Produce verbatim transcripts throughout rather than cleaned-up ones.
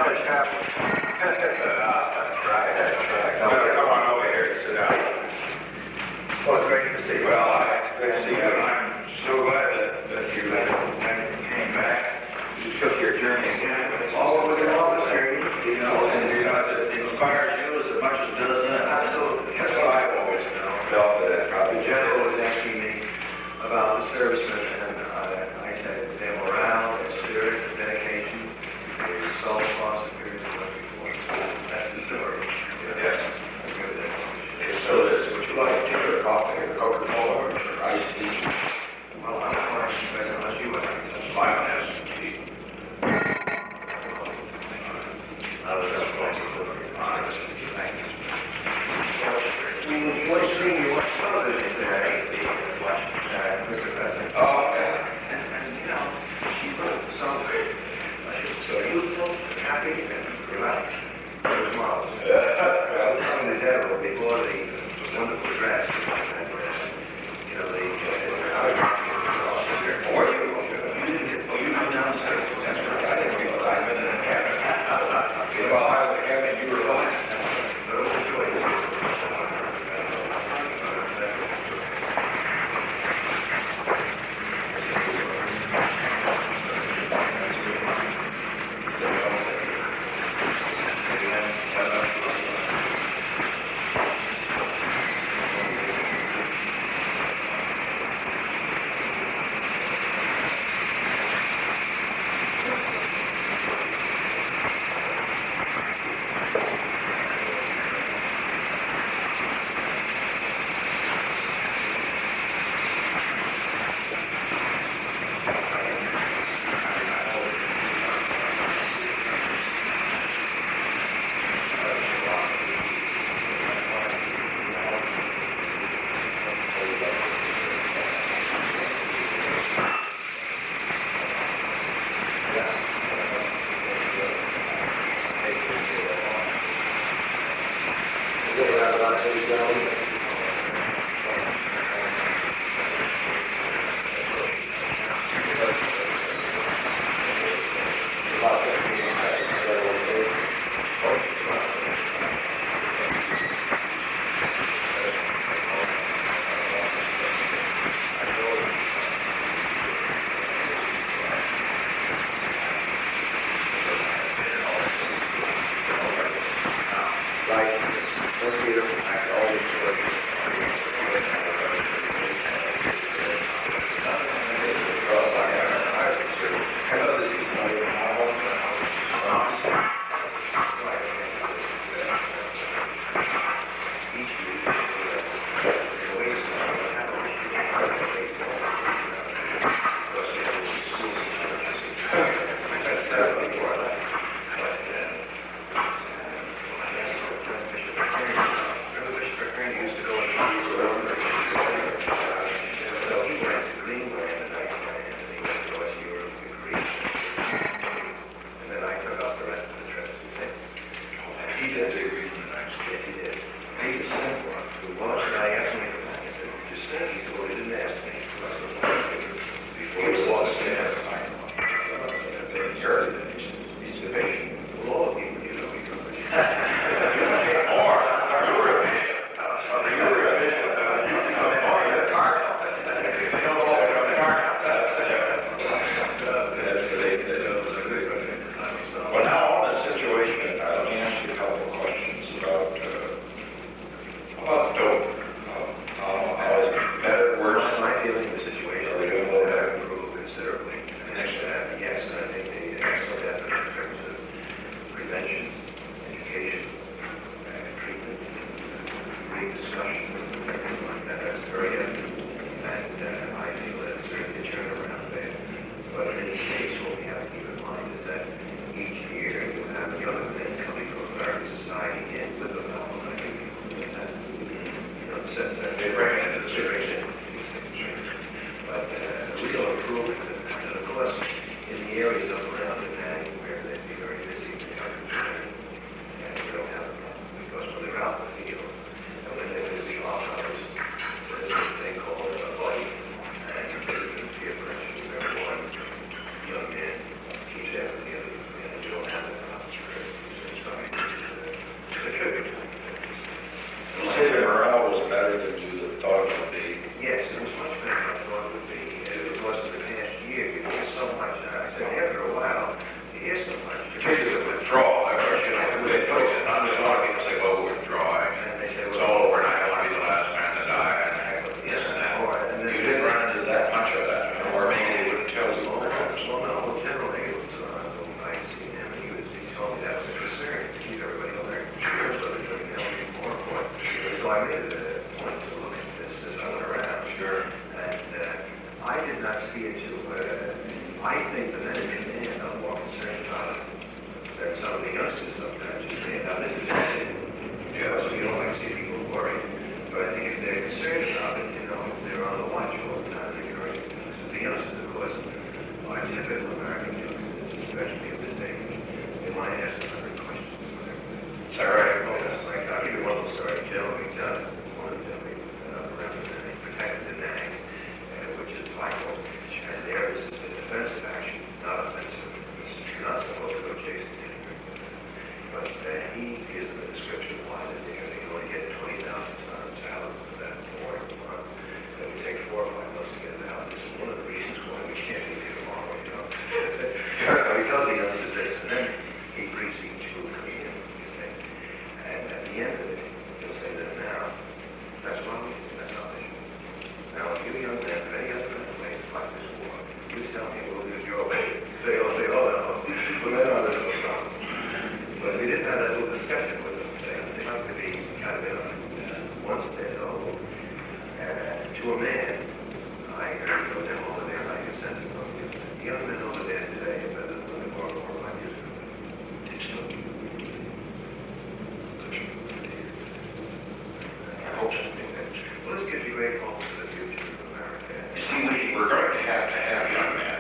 George Chaplin. That's right, that's right. Well, come on over here and sit down. Well, it's great to see you. Well, I, good to see you. I'm so glad that, that you uh, came back. You took your journey again. It's all over the office here, you know, and because it inspires you as much as it does them. Absolutely. That's what I've always known. Felt that probably The general was asking me about the servicemen, and uh, I said their morale, their spirit, their dedication, their soul across the period of twenty-four. That's the story. yes. It still is. Would you like tea or coffee or Coca-Cola or iced tea? Well, I'm not going to spend unless you would. That's fine. I'll have some tea. I was just going to look at honest with you. Thank you. We enjoy seeing you on television today, the Washington, uh, Mister President. Oh, okay. And, and, you know, she looked so good. So youthful, happy, and relaxed. It was marvelous. Uh, Well, some of the general before the wonderful dress. And, you know, the, uh, other Where are you? You didn't get, oh, you went downstairs. That's right. I didn't realize I'd been in the cabinet. Well, I was the cabinet, you were last. So it was a joy. Used to go I made it a point to look at this as I went around. Sure. And uh, I did not see it too, but uh, I think the men in command are more concerned about it than some of the youngsters up there. Just saying, now this is it. You know, so you don't like to see people worried. But I think if they're concerned about it, you know, they're on the watch all the time. They're correct. The youngsters, of course, are typical American youngsters, especially at this age. They might ask a hundred questions. Is that right? Oh, yeah. Like, I'll give you one little story. Generally, John wanted to be uh, representing, protected the name, uh, which is vital. And there is a defensive action, not offensive. It's not supposed to go chasing anything. But uh, he gives them a description of why they're there. They only get twenty thousand tons out of that war a month. It would take four or five months to get it out. This is one of the reasons why we can't be here tomorrow, you know. So he tells the youngsters this, and then he greets each group coming in. And at the end of it, he'll say that now, that's why we, that's our mission. Now, if you young men, if any other men way to fight this war, you tell me we'll do your way. They all say, oh, no, well, then I'll listen to them. But we didn't have that little discussion with them. They, they have to be kind of in on uh, one step old. And to a man, I heard from them over there, I can sense it from you. The young men over there today are better than they were four or five years ago. It's so. Well, this gives you great hope for the future of America. You see, we, we're going to have to have young men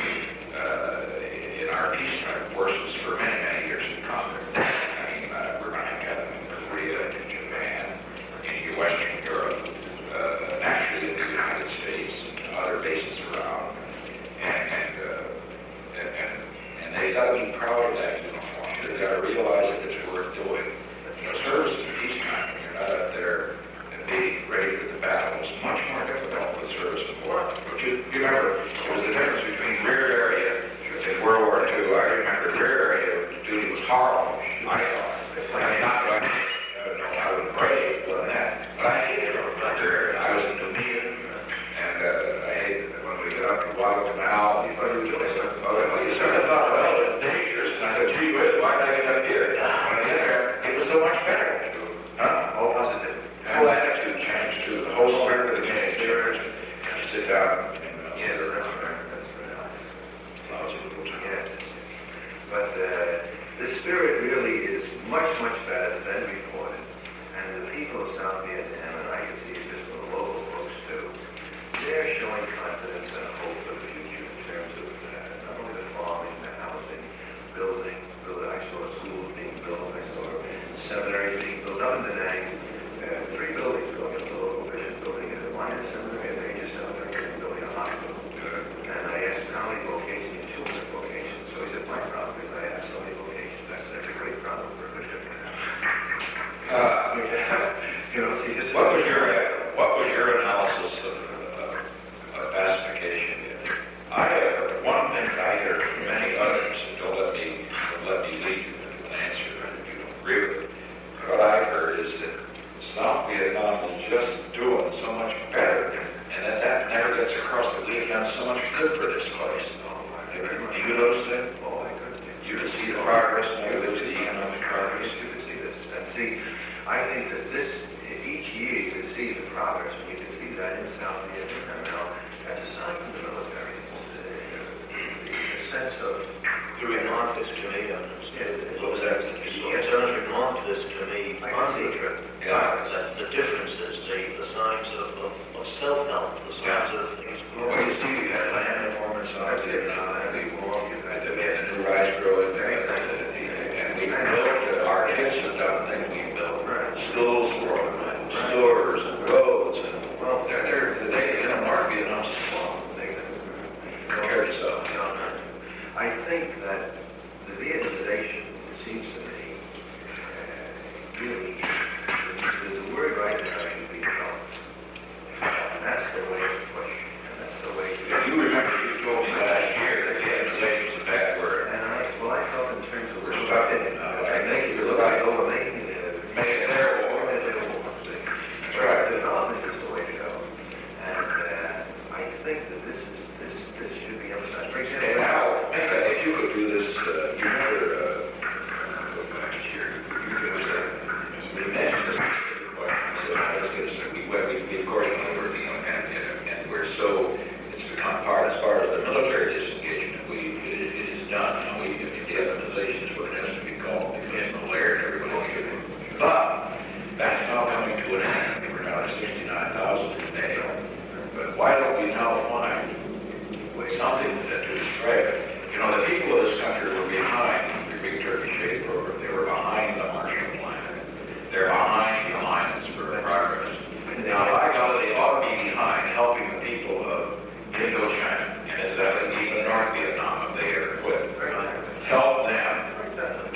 uh, in our peacetime forces for many, many years to come. I mean, uh, we're going to have them in Korea, in Japan, in Western Europe, uh, actually in the United States, and other bases around. And, and, uh, and, and, and they got to be proud of that uniform. They've got to realize that it's worth doing. You know, service in peacetime, when you're not up there being ready for the battle, is much more difficult than service in war. But you, you remember, it was the difference between rear area in World War Two. I remember rear area duty was horrible. I thought. I mean, not that I don't know how to pray for that, but I hated it from rear area. I was in Numidia, and uh, I hated it when we got up to Guadalcanal. You thought you were doing something. Well, you started to thought, well, it's dangerous. And I said, gee whiz, why did I get up here? When I get there, it was so much better. Huh? All positive. The whole attitude changed too. The whole spirit of the game changed. You sit down and uh, Yeah, the restaurant, that's right. lousy little town. Yes. But uh, the spirit really is much, much better than reported. And the people of South Vietnam, and I can see it just from the local folks too, they're showing confidence and hope for the future in terms of uh, not only the farming, the housing, building, building. I saw schools being built, I saw seminaries being built. Up in the name, uh, three buildings going up, the local bishop building a minor seminary, a major seminary, and building a hospital. And I asked him how many vocations, two hundred vocations. So he said, my problem is I have so many vocations. That's, that's a great problem for a bishop to have. Uh, you know, see, this What was your what was your analysis of, uh, of pacification? I uh, one thing I heard from many others, and don't let me don't let me lead you to an answer if you don't agree with it. What I heard is that South Vietnam is just doing so much better, and that that never gets across that we have done so much good for this place. Do you notice that? Oh, I could. You can see the progress, and you can see the economic progress. You can see this. And see, I think that this, each year you can see the progress, and you can see that in South Vietnam now. That's a sign from the military. The sense of, To remark this to me, on what was that? Yes. Turner remarked this to me I on can the see trip. Yeah. That the differences, the, the signs of, of, of self-help, the signs Yeah. of things. Well, you see, we had land reform in South Vietnam, and we walked, we had a new rice growing thing, and we built, our kids have done things we built, schools for them, and stores, and roads, and, well, they're, they're, they, you know,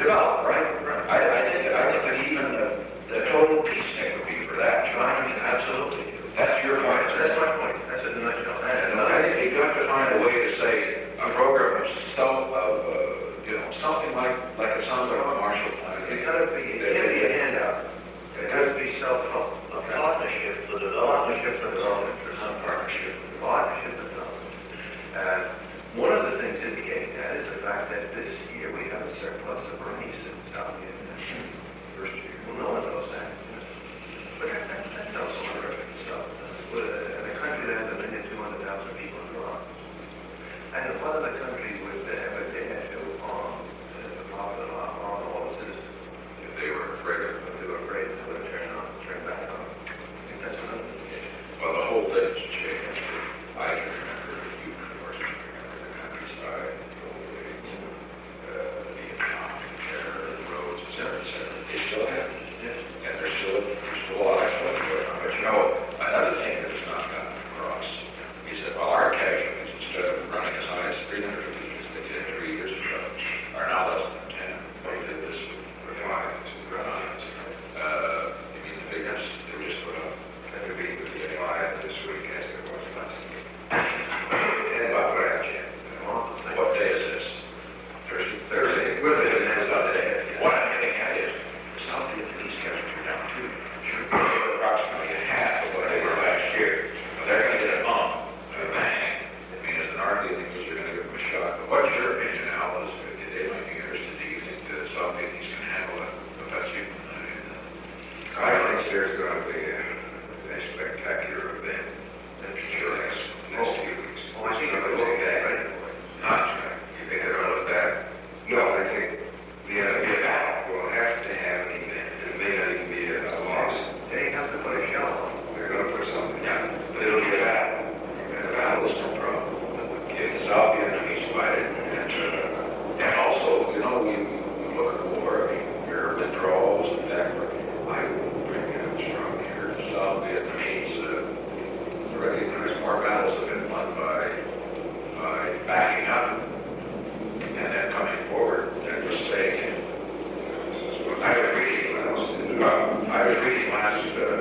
develop, right? Right. I, I think, I think that even the, the total peacenik would be for that, John. I mean, absolutely. That's your point. That's my point. That's it in a nutshell. And I think you've got to find a way to say a program of self, of, uh, you know, something like, like it sounds like a Marshall Plan. It gotta be, it can't be a handout. It has to be self-help. A partnership for development. Partnership for development, for some partnership, partnership for development. And one of the things indicating that is the fact that this year we have a surplus of rice in South Vietnam. First year. Well, no one knows that. But that, that, that tells some terrific stuff. With a, in a country that has a million two hundred thousand people in Iran. And one of the countries with the they had to arm the popular arm all the citizens. If they were afraid of if they were afraid to turn on, turn back on. I think that's another indication. Well, the whole thing's changed. I can remember, you can, of course, remember the countryside, the old days, uh, the economic terror, the roads, et cetera, et cetera. They still have it. Yes. And there's still, there's still a lot of stuff going on. But you know, another thing that has not gotten across is that while our casualties, instead of running as high as three hundred fifty, as they did three years ago, are now less than ten. They did this with Lions, with Lions. Uh, you mean the biggest, they were just put up. That would be with the Lions this week as it was last week. And about what I What day is this? Thursday. Thursday. What day is it? Sunday. What I'm getting at is, the South Vietnamese casualties are down too. Approximately a half of what they were last year. But they're going to get a bump, a bang. I mean, as an army, I think those are going to give them a shot. But what's your opinion, Al? Is they might be interested. Do you think the South Vietnamese can handle it offensive? I think there's going to be a, a spectacular event. That's sure. Next, next few weeks. Well, I think it would look that, right? Not, you think they're going to look that? No, I think the, uh, the battle will have to have an event. It may not even be a, a loss. They have to put a shell on. They're going to put something. Yeah, but it'll be a battle. And a battle is no problem. If the South Vietnamese fight it, and, uh, and also, you know, we, we look at the war, I mean, there are withdrawals, in fact, I will bring it strong here. South Vietnamese uh, recognize more battles have been won by, by backing up and then coming forward and just saying, I was reading last, uh, I was reading last, uh,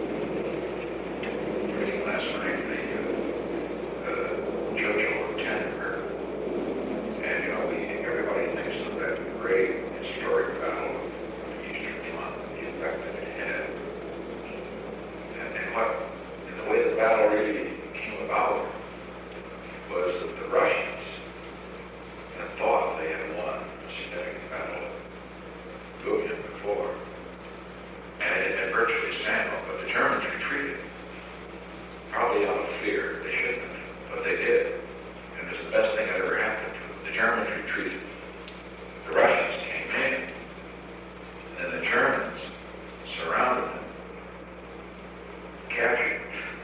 reading last night the uh, uh, Churchill of Tannenberg, and you know, we, everybody thinks of that great historic battle of the Eastern Front, the effect that it had, and, and what, and the way the battle really came about was that the Russians had thought they had won a significant battle of Lublin before, and it had been virtually standoff, but the Germans retreated, probably out of fear. They shouldn't have, but they did, and it's the best thing that ever happened to them. The Germans retreated, the Russians came in, and the Germans surrounded them, captured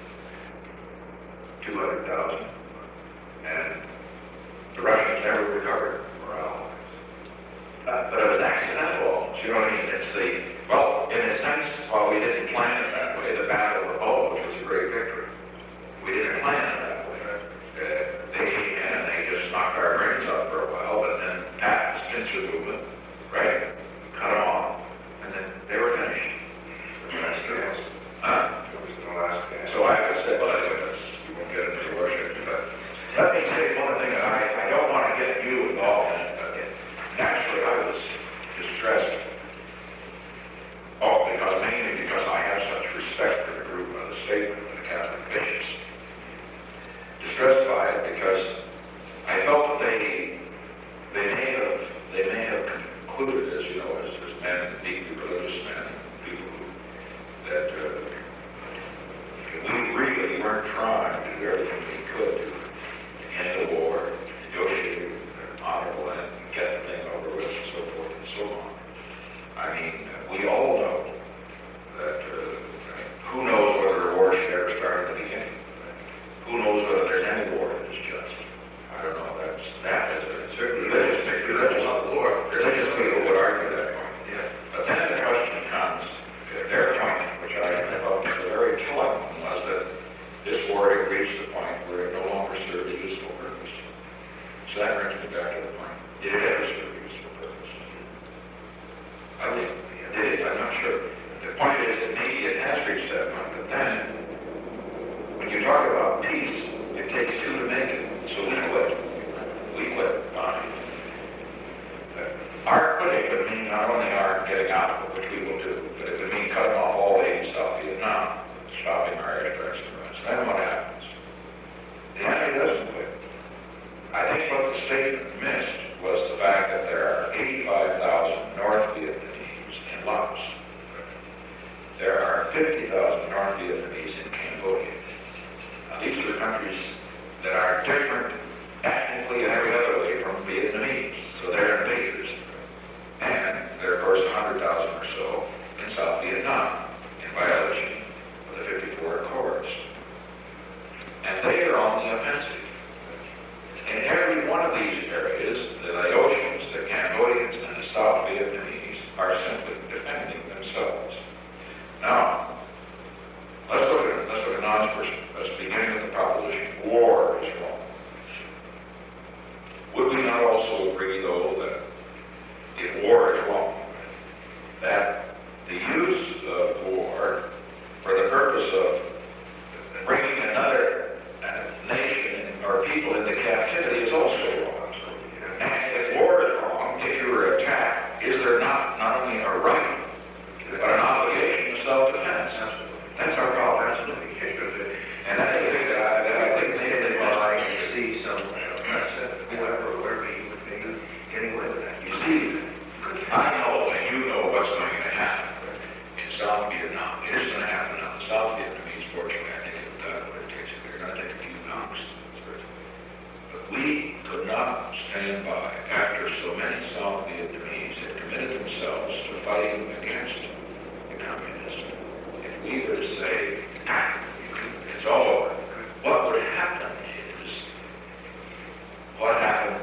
two hundred thousand, and the Russians never recovered morale. Uh, but it was accidental, you know what I mean? It's the, well, in a sense, while we didn't plan it that way, the Battle of Oh, which was a great victory, we didn't plan it that way. Uh, they came in and they just knocked our brains out for a while, but then that was pincer movement, right? Cut them off, and then they were finished. The last gas. Huh? It was the last gas. So I would say, well, I wouldn't, we won't get into worship, but let me say one thing, and I, I don't want to get you involved in it, but naturally I was distressed. Oh, because mainly because I have such respect for the group of the statement of the Catholic bishops. Distressed by it because I felt that they they may have they may have concluded, as you know, as, as men, deeply religious men, people who that uh, we really weren't trying to do everything we could to end the war, negotiate an honorable end, get the thing over with, and so forth and so on. I mean, we all know that uh, who knows whether a war should ever start at the beginning. Who knows whether there's any war that is just. I don't know. That's that is a certainly religious religious war. Religious people would argue that point. Yeah. But then the question comes, their point, which I thought was a very telling one, was that this war had reached the point where it no longer served a useful purpose. not only our getting out, which we will do, but it would mean cutting off all aid in South Vietnam, stopping our air direct threats. Then what happens? The enemy doesn't quit. I think what the statement missed was the fact that there are eighty-five thousand North Vietnamese in Laos. There are fifty thousand North Vietnamese in Cambodia. Now, these are countries that are different ethnically and every other way from Vietnamese, so they're invaders. And there are, of course, one hundred thousand or so in South Vietnam in violation of the fifty-four Accords. And they are on the offensive. In every one of these areas, the Laotians, the Cambodians, and the South Vietnamese are simply defending themselves. Now, let's look at let's look at non-person. Let's begin with the proposition: war is wrong. Would we not also agree, though, that if war is wrong, that the use of war for the purpose of bringing another uh, nation or people into captivity is also wrong? And if war is wrong, if you were attacked, is there not not only a right, but an obligation to self-defense? That's our problem. Absolutely. And that's the thing that I, that I think maybe they I can see some precedent, whoever, wherever you would be, getting away with that. You see, I know and you know what's going to happen in South Vietnam. It is going to happen now. The South Vietnamese, fortunately, I think they've done what it takes. They're going to take a few knocks. But we could not stand by after so many South Vietnamese had committed themselves to fighting against the communists. If we were to say, ah, it's all over, what would happen is, what happened,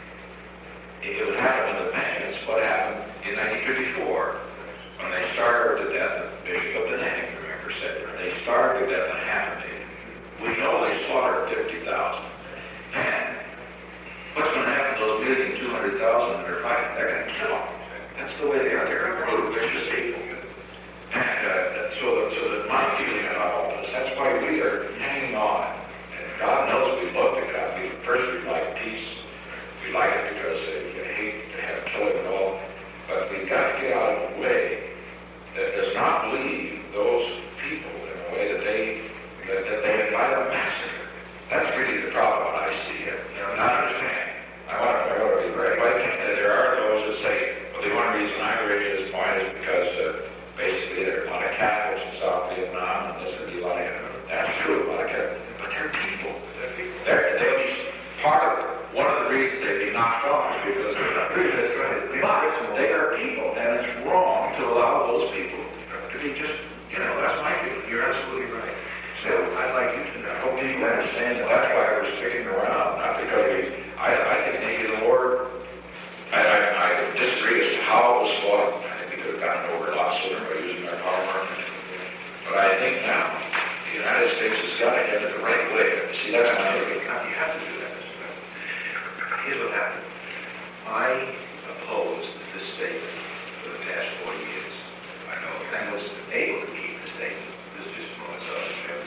it would happen in advance, what happened in nineteen fifty-four, when they starved to death, Bishop of Da Nang, remember, said, they starved to death in half a million. We know they slaughtered fifty thousand. And what's going to happen to those million, two hundred thousand that are fighting? They're going to kill them. That's the way they are. They're brutal, vicious people. And uh, so, the, so that my feeling about all this, that's why we are hanging on. And God knows we love to God. We, first, we like peace. We like it because uh, we hate to have killing and all. But we've got to get out of the way that does not believe those people in a way that they that, that they invite a massacre. That's really the problem when I see it. You know, and I understand. I want to, I want to be very right. There are those that say, well, the only reason I raise this point is because uh, basically there are a lot of Catholics in South Vietnam, and this would be like, that's true, a lot of Catholics, but they're people. They're people. They're, they'll be part of it. One of the reasons they'd be knocked off is because they're not people. That's right. But they are people, and it's wrong to allow those people to be just, you know, that's my feeling. You're absolutely right. So I'd like you to know. I hope people understand that. That's why we're sticking around, not because we, I, I think maybe the Lord, I, I, I disagree as to how it was fought. I think we could have gotten over it a lot sooner by using our power. But I think now, the United States has got to have it the right way. See, that's my opinion. You have to do that. Here's what happened. I opposed this statement for the past forty years. I know. And was able to keep the statement. This is just more so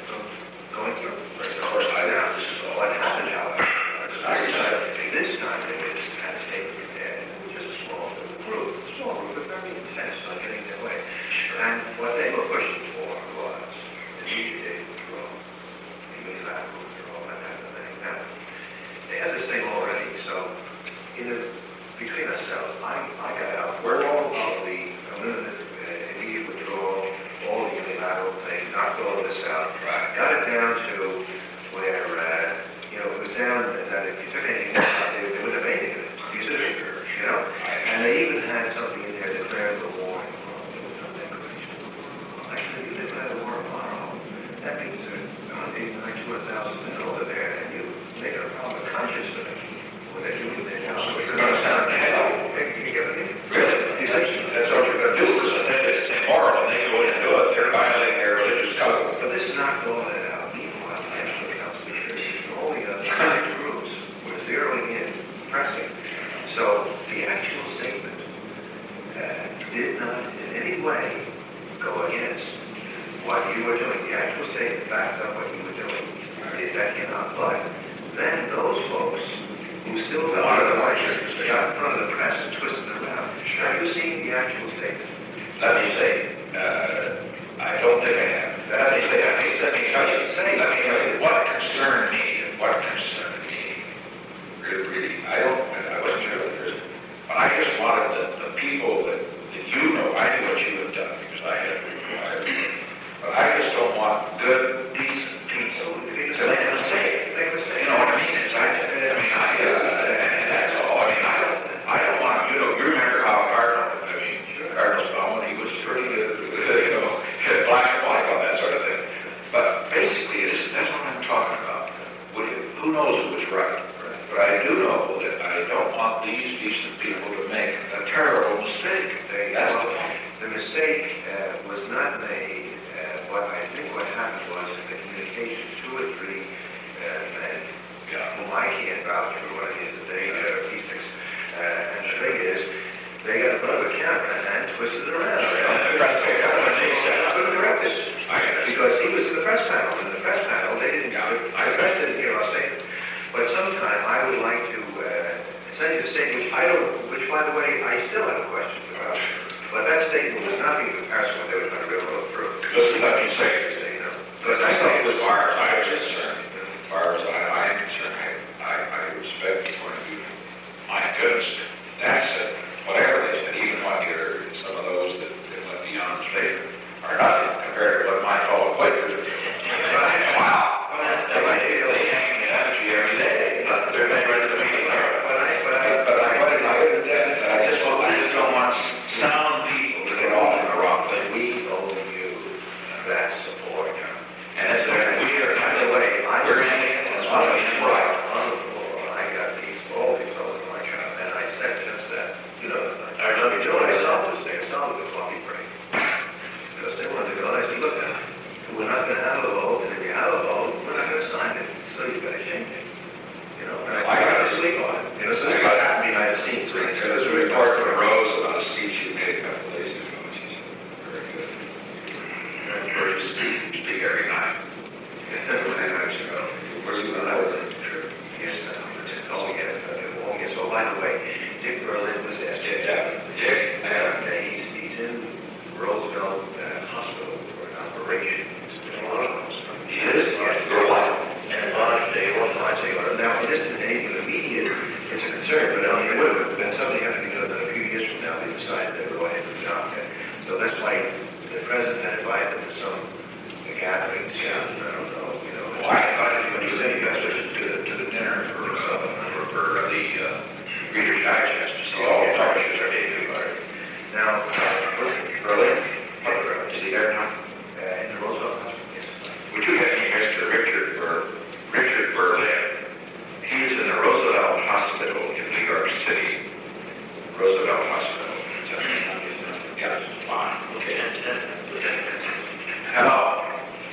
going through. Of course, I know this is all what happened, however. I decided this time they just had a statement prepared. It was just a small group. Small group, but very intense on getting their way. And what they were pushing for was immediate withdrawal, unilateral withdrawal, that kind of thing. Now, they had this thing already, so in the, between ourselves, I, I got out. We're all about the uh, immediate withdrawal, all the unilateral things, knocked all of this out. Right. Got it down to where, uh, you know, it was down that if you took anything out, they, they wouldn't have made it. You you know? And they even had something in there declaring the war. Actually, you declare the war tomorrow. That means there's one hundred eighty-nine, two hundred thousand men over there, and you make it a problem of conscience of what they're doing there now. So you're going to sound the hell. Can you get it? Really? That's what you're going to do. It's immoral, and they go in and do it. They're violating their religious covenant. But this is not all that out. Meanwhile, the National Council of Churches and all the other groups were zeroing in, pressing. So the actual statement uh, did not in any way go against what you were doing. The actual statement backed up what you were doing. Did that cannot. But then those folks who still got in front of the press and twisted around. Have you seen the the actual statement? Let me say, uh, I don't think I have. Let me say, let me, let me tell you, let me tell you what concerned me and what concerned me. Really, really, I don't, I wasn't sure that there's, but I just wanted the, the people that, that you know, I knew what you have done because I had required. But I just don't want good, decent people to make a mistake. Make a mistake. You know what I mean? It's, I, I mean, I, uh, and that's all. I mean, I don't, I don't want, you know, you remember how Cardinal, I mean, Cardinal Stone, he was pretty, uh, you know, black and white on that sort of thing. But basically, it is, that's what I'm talking about. Who knows who was right? But I do know that I don't want these decent people to make a terrible mistake. They, That's well, the point. the mistake uh, was not made. Uh, what I think what happened was the communication to a three uh, men, Yeah. whom I can't vouch for what it is that they uh, P six. Uh, and the thing is, they got a front of a camera and twisted it around. Because he was in the press panel. In the press panel, they didn't. I the press didn't hear our statement. But sometime I would like to uh, send you a statement, which I don't, which by the way, I still have questions about. But that statement was nothing in comparison to what they were going to railroad through. Listen, let me say, You know, because I think as far as I was concerned, as far as I, I am concerned, I, I, I respect the point of view. My goodness, that's it. Whatever they said, even when you're some of those that, that went beyond statement are nothing compared to what my fellow Quakers are doing. Wow. They, they, they hang the energy every day. But they're not ready to be there. But I, but I, but I, but I, I just want, I just don't want sound people to get off in the wrong thing. We owe you that support. And it's there. We are, by the way, we're in it, and it's one of us right. On the floor, I got these, all these fellows in my job, and I said just that, you know, I love you doing, I saw this thing, I saw the coffee break. Because they wanted to go, I said, look, we're not going to have a vote, and if you have a vote, we're not going to sign it, so you've got to change it. You know, and I got to sleep on it. You know, so it's got to happen behind the scenes. There was a report from Rose about a speech you made a couple of days ago, which is very good. I've heard you speak, speak every night. Where you and I was in true. Yes, uh, just call me again. Uh, yes, so by the way, Dick Berlin was asked. Yeah, Dick, And uh, he's, he's in Roosevelt uh, Hospital for an operation. There's a lot of those. He is? Yes, for a while. And a lot of day, one night, say, well, now, this is an immediate, it's a concern, but I mean, it would have been something have to be done a few years from now, they decided they were going to do the job. So that's why the president had invited them to some gatherings, yeah, I don't know, you know. Well, I invited you, when you said you guys to, to, to the dinner for, uh, for, for the, uh, Reader's Digest to see all the publishers are dating about it. Now, uh, Berlin, is he there now? uh, in the Roosevelt Hospital, yes. Would you get me Mister Richard Ber, Richard Berlin? He is in the Roosevelt Hospital in New York City. Roosevelt Hospital. Yeah, fine. Okay. Hello.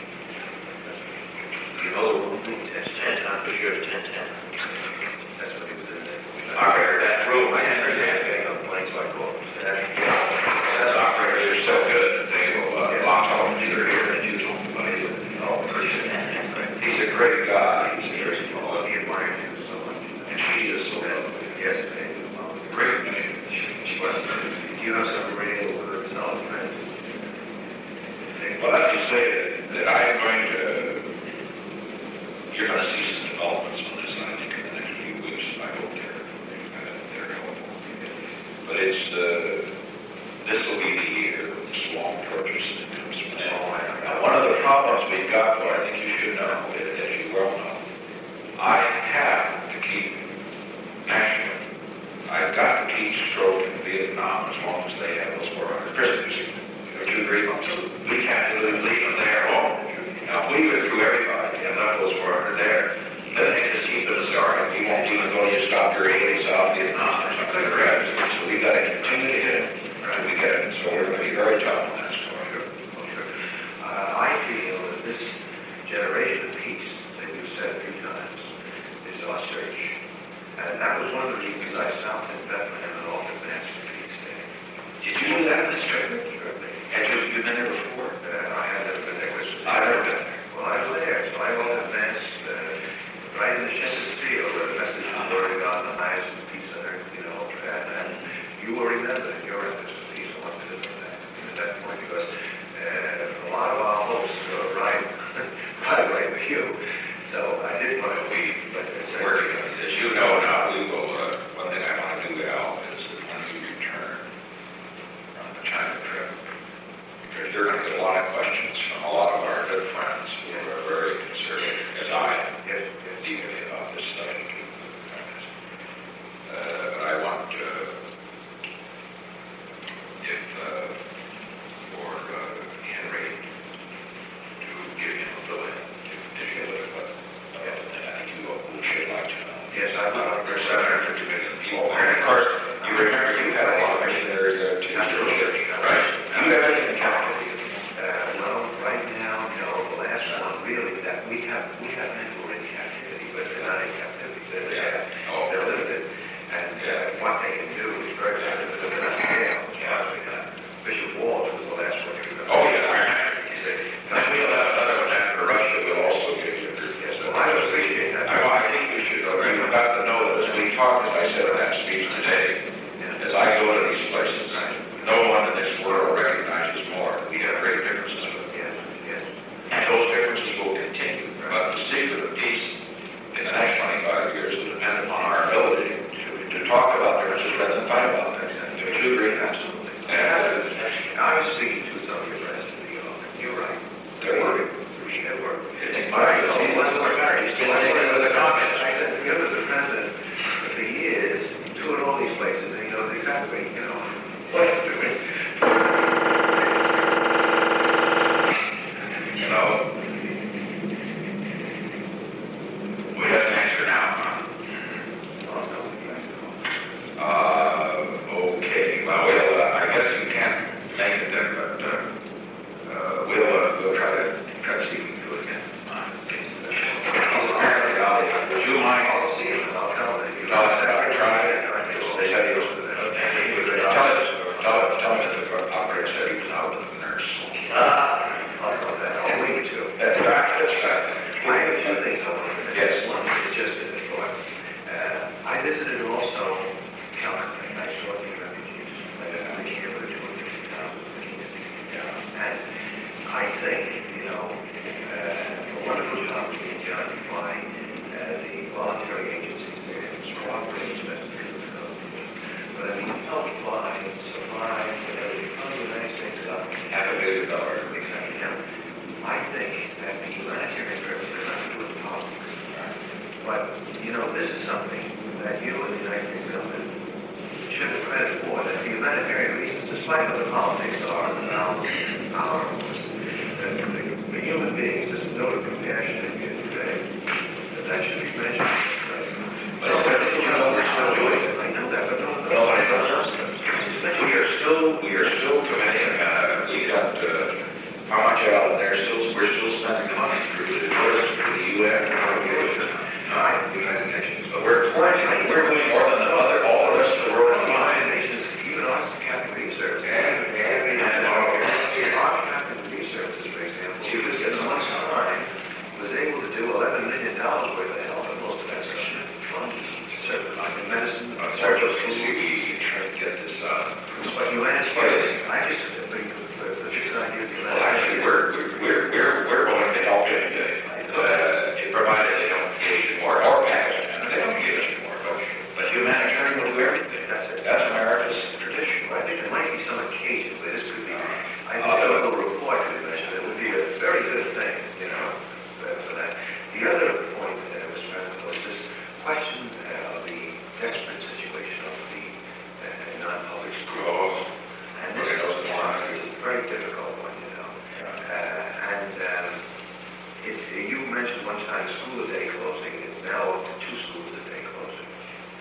You know the room? It's ten, I'm for sure it's ten ten. That's what he was in there. Operator, that room, I understand. Getting on planes like all. Those operators are so good that they will uh, lock home either here and use them. Oh, he's a great guy. He's a great fellow. He admired him so much. And she is so lovely. Yes, they do. Great name. She, she was. Do you have some radio for solid friends? Well, let me say that, that I'm going to, you're going to see some developments on this, I think, in the next few weeks. I hope they're, uh, they're helpful. But it's, uh, this will be the year of the swamp purchase that comes from that. Now, one of the problems we've got, what I think you should know, as you well know, I have to keep national. I've got to keep Stroke in Vietnam as long as they have those four hundred prisoners. Would you agree? We can't really leave them there alone. Now, if we went through everybody and left those four hundred there, then they just keep it a story. We won't even go, you stop your aid in South Vietnam or something like that. So we've got to continue to hit it until we get it. So we're going to be very tough on that story. Uh, I feel that this generation of peace that you said three times is our search. And that was one of the reasons I stopped in Bethlehem and offered Mass for Peace Day. Did you do that in this trip? Had you, you been there before? certainly get a lot of questions from a lot of our good friends who are very concerned, as I am, Yes, yes. deeply about this stuff. Uh, but I want, uh, if, uh, for uh, Henry to give him a fill in, to, to show it, but, uh, and you will should like to know. Yes, I would. Uh, There's seven hundred fifty million people, and of course, you remember you had a lot of missionaries there too, right? Do you have any in captivity? Uh, well, right now, no, the last one, really, that, we have, we have men who are in captivity, but they're not in captivity, they're, Yeah. Oh. they're limited, and, uh, what they can do is very limited, but they're not jail. Yeah. Bishop Walls was the last one. you remember? Oh, yeah, I remember. He said, and we'll have another one after Russia, we'll also give you. Yes, well, I would appreciate that. I, I think we should, uh, we've got to know that as we talk, as I said in that speech today, as I go to these places, no one in this world recognizes more. We have great differences with them. Yes, yes. And those differences will continue. But the secret of peace in the next twenty-five years will depend upon our ability to, to talk about differences rather than fight about them. Do you agree? Absolutely. And I was speaking to some of your friends in New York. You're right. they're working. They were. He wasn't retired. He's still hanging with the communists. I said, you know, the president, for years, toured all these places, and he knows exactly, you know, what to do. You know, we have an answer now, huh? Oh, no, yes, no. Uh, okay. Well, we'll, uh, I guess you can't make it there, but, uh, uh, we'll, uh, we'll try to, try to see if we can do it again. Apparently, I'll, would you mind? I'll see him, I'll tell him. No, I said, I tried, they said he was, tell us, tell, tell me that the operator said he was out with the nurse. Ah, I'll tell that. I'll leave it to him. That's right, that's right. I have two things I want to mention. Yes. One is just in the thought. Uh, I visited also Calcutta. I saw the refugees. I came here with two hundred fifty thousand And I think, you know, uh, a wonderful job being done by uh, the voluntary agencies there. It's cooperating with the But I mean, help by supplies and everything. How do nice things up? Half a billion dollars. Exactly. Now, I think that the humanitarian purpose has nothing to do with politics. But, you know, this is something that you and the United States government should have credit for. That the humanitarian reasons, despite what the politics are, and now our that the, the human beings, this note of compassion that you today, that that should be mentioned. But you know, we're still doing it. I know that, but no, no, No, I don't. We are still, we are still committing, uh, we got, uh, how much out of there, still, we're still spending money through the, through the U N, uh, United Nations, but we're, we're, we're doing more than the other, all the rest of the world combined. Nations, even us, Catholic Research, And, and, and, uh, our Catholic Research, for example, she was in one time was able to do eleven million dollars worth of help, and most of that's funds, like in medicine, uh, sorry, just, we, we try to get this, uh, but humanitarian. I just think the the fixed idea of well, actually, we're, we're, we're, we're willing to help any day, uh, provided they don't engage in war, or Pakistan, they don't engage in war, but, but humanitarian will do everything. That's it. That's America's tradition. I think there might be some occasions where this could be. I think Uh, a little report could mention it would be a very good thing, you know, for for that. The other point that was found was this question uh, of the expert situation of the uh, non-public schools. Oh, And this okay, that was the one. is a very difficult one, you know. Uh, and um, it, you mentioned one time school a day closing. It's now up to two schools a day closing.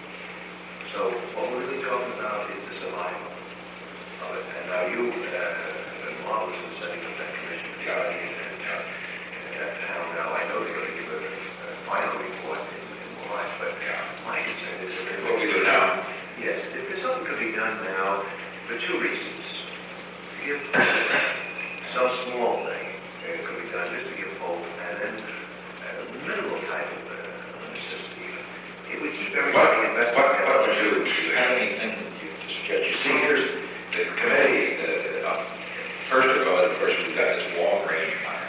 So what we're really talking about is the survival of it. And now you, uh, and Marvelous in setting up that commission for the audience and uh, that town. Now I know they're going to give a, a final report in, in March, but my concern is that What we do now? yes, if there's something could be done now for two reasons. To give some small thing uh, could be done just to give hope, and then uh, minimal type of uh, assistance even. It would keep What, everybody what, invested. what would you, do you have anything you suggest? You see, here's the committee, uh, uh, first of all, of course, we've got this long-range plan.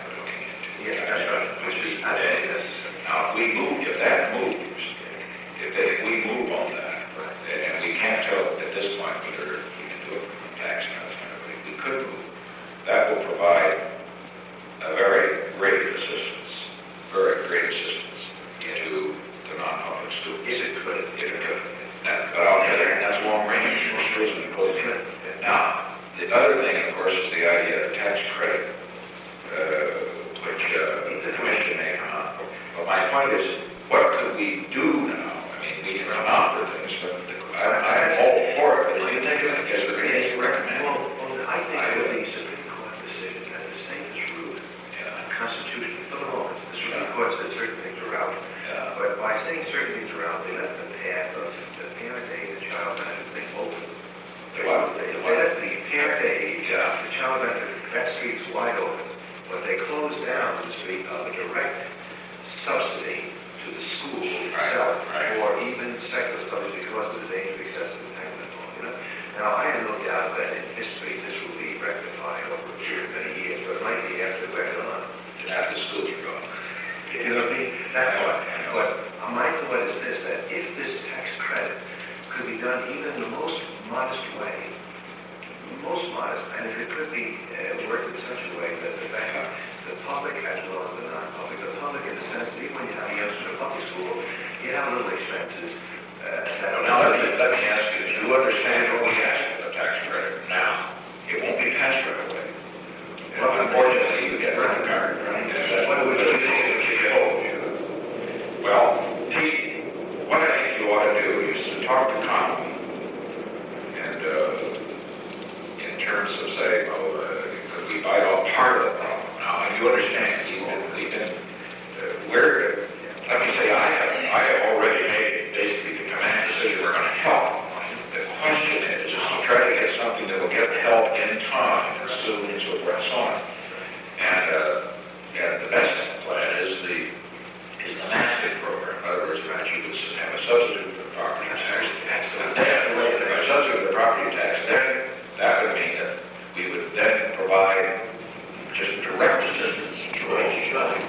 Now, the other thing, of course, is the idea of tax credit, uh, which uh, the commission may come up with. But my point is, what could we do now? I mean, we can come out with things, but I, I'm all for it. What do you think of it? Is there anything you recommend? Well, well, I think I would the Supreme Court decision that the state is ruled constitutionally for the moment. The Supreme Court said certain things are out. Yeah. But by saying certain things are out, they left the path of the parent aid, the child benefit thing open. The what? They The they what? left the parent aid, Yeah. the child benefit, that street's wide open. But they closed down the street of a direct subsidy to the school Right, itself, right. or even secular studies because of the danger of excessive entanglement. You know? Now, I have no doubt that in history this will be rectified over a period of many years, but it might be after we're gone. After schools are gone. You know what I mean? That's what. But my thought is this, that if this tax credit could be done even in the most modest way, most modest, and if it could be uh, worked in such a way that the bank, the public as well as the non-public, the public in the sense that even when you have youngsters in a public school, you have little expenses. Uh, that are Now, let me, let me ask you, do you understand what we ask for the tax credit now? It won't be passed right away. Well, unfortunately, you get rid of the card, right? What do we do if you hold you? Well, Pete, what I think you ought to do is to talk to Conley. And, uh, in terms of saying, oh, uh, could we bite off part of the problem? Now, you understand, we've been, we've been, uh, we're, let me say, I have, I have already made basically the command decision we're going to help. The question is, is to try to get something that will get help in time, as soon as it press on. And, uh, and the best plan is the, is the mastic program. In other words, that you would have a substitute for the property tax. And then, if a substitute for the property tax, then that would mean that we would then provide just direct assistance to all each other.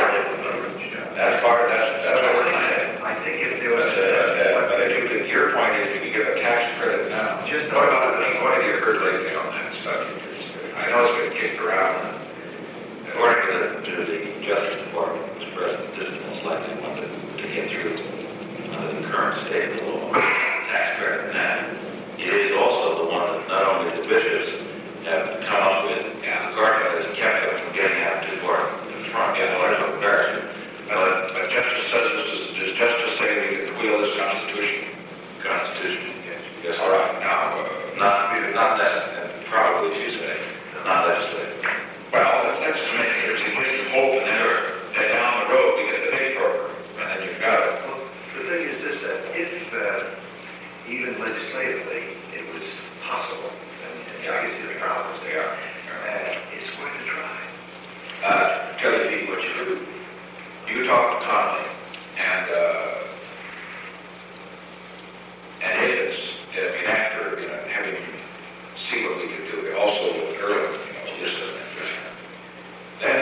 That's part, that's, that's what we're saying. I think if there was But, uh, uh, but if you could, your point is you could give a tax credit now. Just- What about, I mean, what have you heard lately on that subject? I know it's been kicked around. According to the, to the Justice Department, Mister President, this is most likely one to, to get through under the current state of the law, tax credit. And it is also the one that not only the bishops have come up with, and the Guardian has kept it from getting out too far to the front, and there's no comparison. But, but justice says this is, is justice say we can wheel this Constitution? Constitution, Yes. Yes, all right. Now, uh, not, not that, probably if you say, not legislative. well, that's, that's many years. It gives them hope, and then, then down the road, we get the big program, and then you've got it. Well, the thing is this, that if uh, even legislatively it was possible, and, and I can see the problems there, uh, it's worth a try. Uh, tell you, Pete, what you do. You talk to Conley, and, uh, and if it's, if you after, you know, having see what we can do, also with early, you know, just as an interest. Then,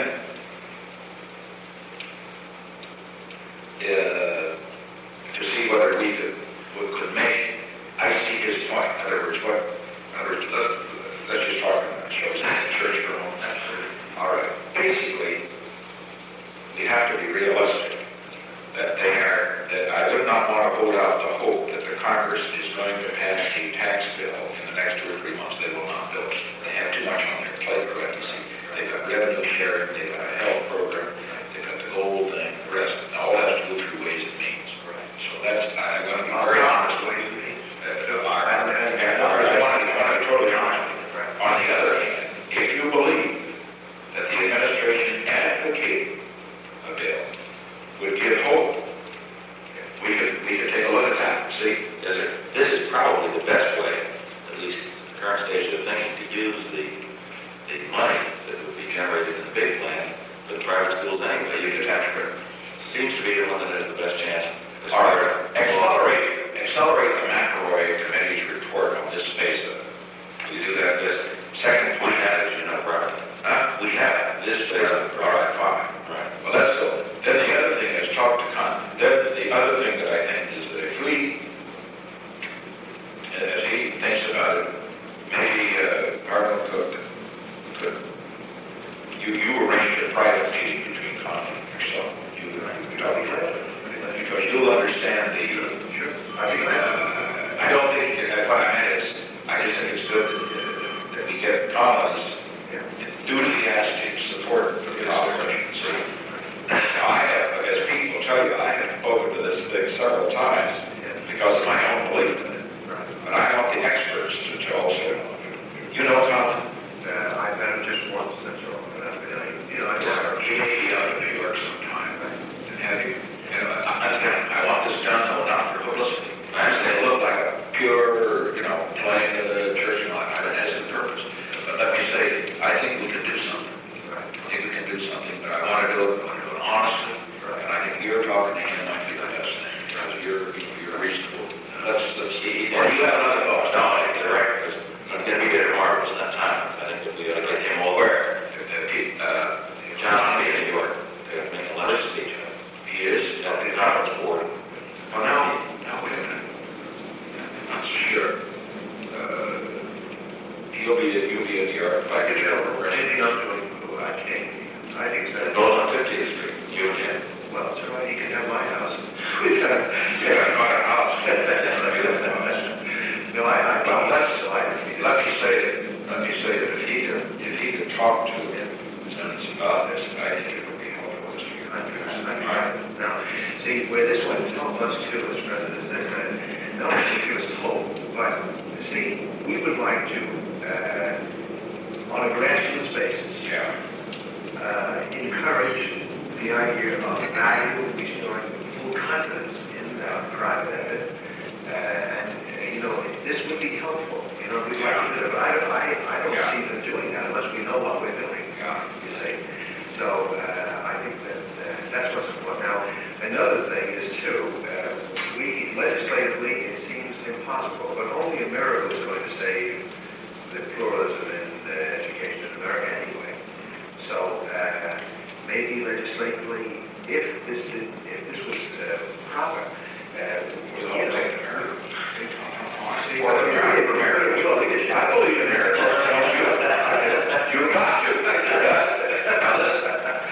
uh, to see whether we could, we could make, I see his point. In other words, what, in other words, let's, let's just talk about shows in the church for a moment. All right. Basically, we have to be realistic that they are, that I would not want to hold out the hope that the Congress is going to pass a tax bill in the next two or three months. They will not do it. They have too much on their plate already. See, they've got revenue sharing, they've got a health program, they've got the gold thing, the rest, and all has to go through ways and means. So that's, I'm going to be very honest with you. Uh, I, and, and I want to, I want to be totally honest with you. On the other hand, if you believe that the administration advocating a bill would give hope, we could, we could take a look at that and see, is it, This is probably the best way, at least in the current stage of thinking, to use the, the money that would be generated in the big plan for the private schools anyway. You could tax credit. Seems to be the one that has the best chance. as All far right, as- accelerate, accelerate the McElroy Committee's report on this phase of it. We do that, this second We point, have it, you know, private. huh? We have this phase of the All right, fine. Right. Well, that's the, then the other thing is talk to Con, then the other thing that I think is that if we, as he thinks about it, maybe, uh, Arnold could, could, you, you arrange a private meeting between Con and yourself, you arrange, you talk to because you'll understand the, sure. I mean, uh, I don't think, uh, what I meant is, I just think it's good that, uh, get colonies enthusiastic support for the operation. So, now I have, as Pete will tell you, I have spoken to this thing several times because of my own belief in it. But I want the experts to tell us. You know, Tom? Uh, I've met him just once, that's all. But I've been, uh, you know, I Yeah, he may be out of New York sometime, and have you, you know, I, I, I want this done, though, not for publicity. I understand it looked like a pure, you know, playing of the church, and all that, it has a purpose. But let me say, I think we can do something. I think we can do something, but I want to do it, I want to do it honestly, and I think you're talking to him might be the best thing, because you're, you're reasonable. Let's, let's see, or you have another thought, no, I think they're right, because I'm going to be there tomorrow, it's that time. I think that we ought to get him all aware. Uh, John, I'll be in New York. They're going to make a letter speech. He is, at the conference board. Well, now, now, wait a minute. I'm not so sure. Uh, he'll be, you'll be in New York. If I could tell him, anything I'm doing, I can't. I think that. goes on fiftieth Street. You can. Well, it's all right, he can have my house. Yeah, my house. No, I, I, Well, that's, let's, I, let me say that, let me say that if he could, if he could talk to him, about this, I think it would be helpful to you. I'm right. Now, see, where this one help us too, as President said, uh, not only give us hope, but see, we would like to, uh, on a grassroots basis, Yeah. uh, encourage the idea of value, restoring full confidence in uh, private effort, uh, and uh, you know, this would be helpful. You know, we'd like to do it, but I don't, I, I don't Yeah. see them doing that unless we know what we're doing. Yeah. You see, so uh, I think that uh, that's what's important. Now, another thing is too, uh, we legislatively it seems impossible, but only a miracle is going to save the pluralism in uh, education in America anyway. So uh, maybe legislatively, if this did, if this was uh, proper, uh, We'll all you know, take the miracle. see, well, I believe in miracles. You got to. Now listen,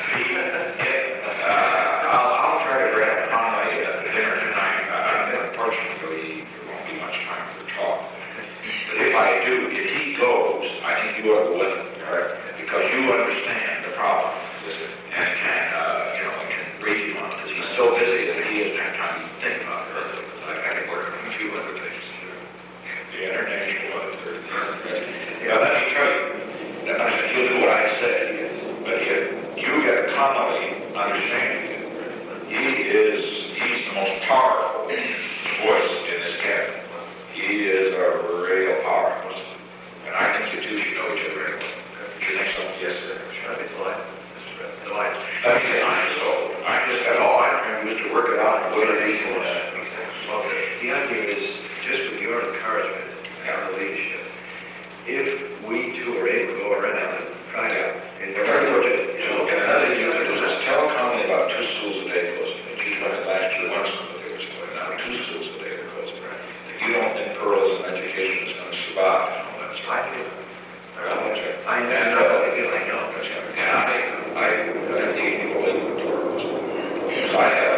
uh, I'll, I'll try to grab Conway at the dinner tonight. Uh, unfortunately, there won't be much time for talk. But if I do, if he goes, I think you ought to go with him, all right? Because you understand the problem, and can, uh, you know, can brief him on it, because he's so busy that he hasn't had time to think about it. I've had to work on a few other things. The international other things. Yeah, let me tell you, that he'll do what I said, but you, you get Connolly understanding it. He is, he's the most powerful voice in this cabinet. He is a real power person. And I think you two should know each other very well. You think so? Yes, sir. I'd be delighted, Mister President. Delighted. Let me say, I'm so, I just got all I can do is to work it out and wait it equal. Well, the idea is, just with your encouragement and the leadership, if we two are able to go around and try to encourage it, You know, and another thing you have to do is tell Connolly about two schools a day closing. And you tried last year, one school a day was closing, now two schools a day are closing. If you don't think pluralism education is going to survive, you know, that's I feel, Well, that's right. I know, I feel, I know. And I, I, I think you believe in pluralism. Because I have,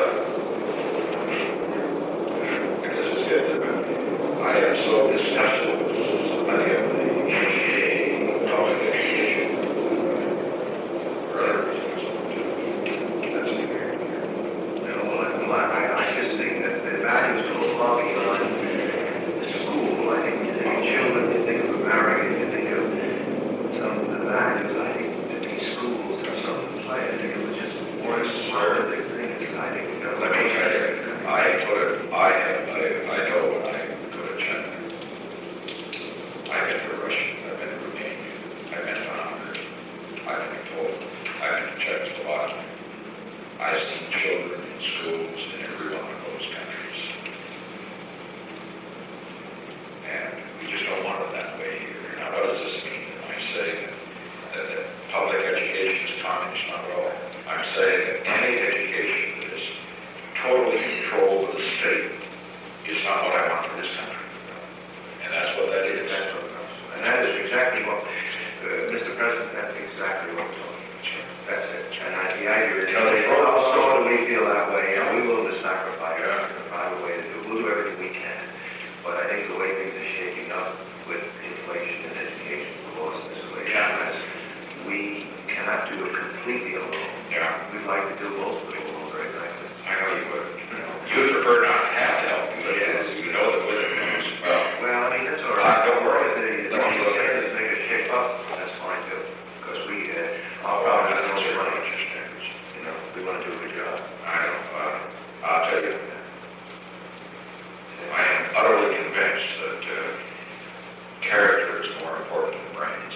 and this is it, I am so disgusted with many of the public education. For other reasons. That's the area. No, well, I, well, I, I just think that the values go far beyond the school. I think you think of children, you think of America, you think of some of the values. I think that these schools have something to play. I think it was just more scientific things. I think completely alone. Yeah, We'd like to do most of it alone very nicely. I know you would. You would prefer not to have help, but yes, you know that with it comes, well, Well, I mean, that's all Uh, right. don't worry. The, the, Don't look at the, make it shape up, that's fine too. Because we, uh, our problem is no money. You know, we want to do a good job. I don't, uh, I'll tell you, I am utterly convinced that uh, character is more important than brains.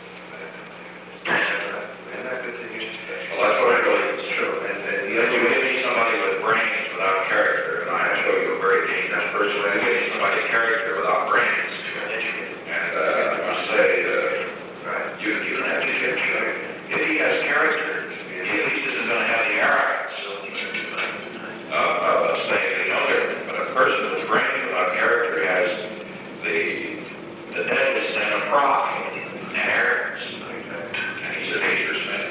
And that good thing is, Well, that's what I believe is true. And, and you know, you give me somebody with brains without character, and I show you a very dangerous person. You give me somebody with character without brains, and uh, I must say, uh, right. you, you don't have to get If he has character, he at least isn't going to have the arrogance of, of saying they know everything. But a person with brains without character has the the deadly sin of pride and arrogance. And he's a dangerous man.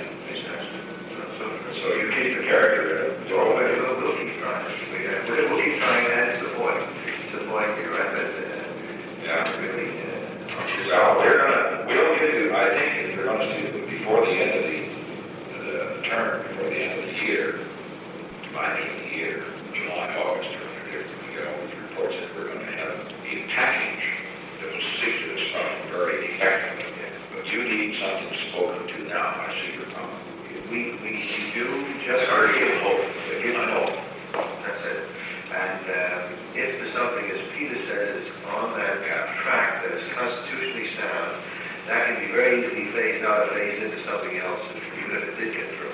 So you keep the character and throw away. We'll, we'll keep trying. We, uh, we'll, we'll keep trying and support, supporting your efforts. Uh, Yeah. really, uh, Well, we're gonna, we'll give you, I think, if you're honest, before the end of the, the term, before the end of the year, by the end of the year, July, August, or whatever, we get all these reports that we're gonna have a package that will see to this stuff very effectively. But you need something spoken to now, I see your comment. we, we do just Or give hope. give hope. That's it. And um, if there's something, as Peter says, is on that track that is constitutionally sound, that can be very easily phased out or phased into something else, even if it did get through.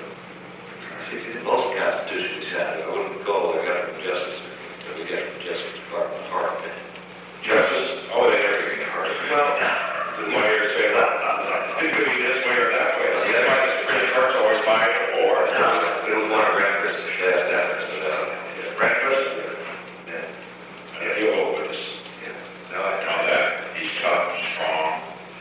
Most constitutionally sound, I wouldn't go, I got from justice, that we get from justice department, hard opinion. Justice, oh, they never get hard. Well, The lawyer say, it could be this way or that way. That's why the Supreme Court's always five to four. We don't want to breakfast, fast breakfast, Breakfast, yeah, you'll hold with us. no, I Know that he's tough, strong,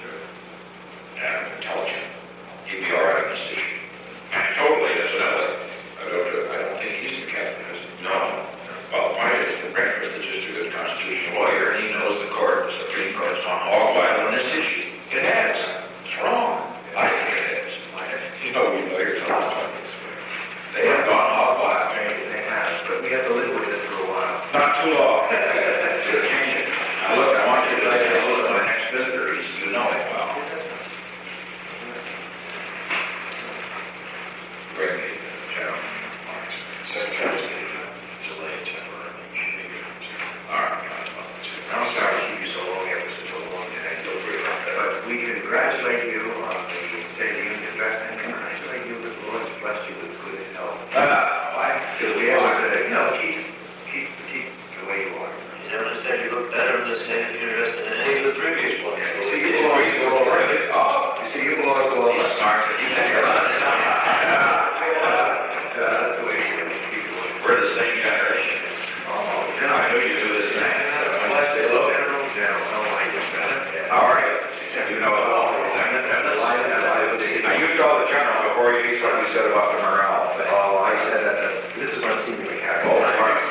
and intelligent. He'd be all right in this issue. And totally, incidentally, I don't, I don't think he's the captain, is he? No. Well, why is the breakfast is just a good constitutional lawyer, and he knows the court, the Supreme Court's on hog wild on this issue. It has. It's wrong. I think it is. You know, we lawyers all the time. They have gone hog wild. They have, but we have to live with it for a while. Not too long. You're changing. Now look, I want you to take a look at my next visitor. He's, you know him well. Bring the gentleman. Secretary of State. Delay temporary. All right. I'm sorry to keep you so long, it was such a long day, don't worry about that. But we congratulate you on the State of the Union address, and congratulate you that the Lord has blessed you with good health. Why? To be able to, you know, keep, keep, keep the way you are. You never said you look better in this State of the Union than any of the previous ones. You see, you belong to all right. Oh, You see, you belong to all he's right. smart. You think you're right. That's the way you keep going. We're the same generation. Oh, I knew you do this now. Well, I say hello, General, General, how are you? How are you? You know it all. Now, you told the general before you did what you said about the morale thing. Oh, I said that, uh, this is what seemed to be happening. Oh, all right.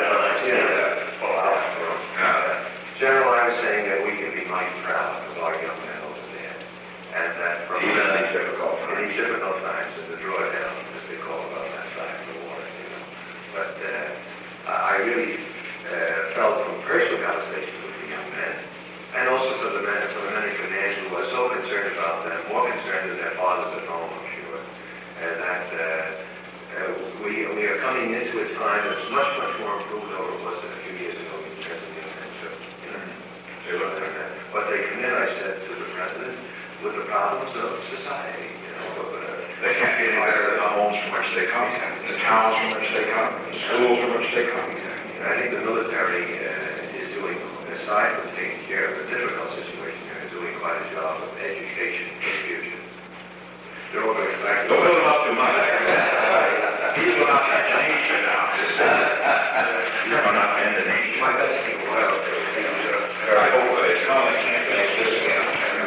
General, I was saying that we can be mighty proud of our young men over there. And that from... Even in these difficult In these difficult times, and the drawdown, as they call it on that side of the water, you know. But uh, I really uh, felt from personal conversations with the young men, and also from the men, from the men in command who were so concerned about them, more concerned than their fathers at home, I'm sure. And that uh, uh, we, we are coming into a time that's much, much more improved over it was a few years ago in terms of the young men. So, you know, they look at that. But they come in, I said to the president, with the problems of society, you know. Of, uh, They can't get any better than the homes from which they come, the towns from which they come, the schools from which they come. I think the military uh, is doing, aside from taking care of the difficult situation, they're doing quite a job of education for the future. They're all going back. Don't build them up too much. He's going up that nation now. He's going up in the nation. My best thing, well, I hope that it's coming. I can't make this again.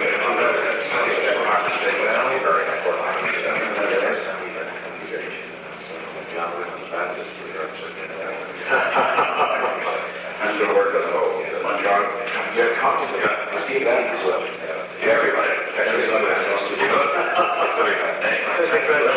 I'm going to work on the whole. One job. Yeah, copies of it. Steve Adams left. Yeah, everybody. Everybody.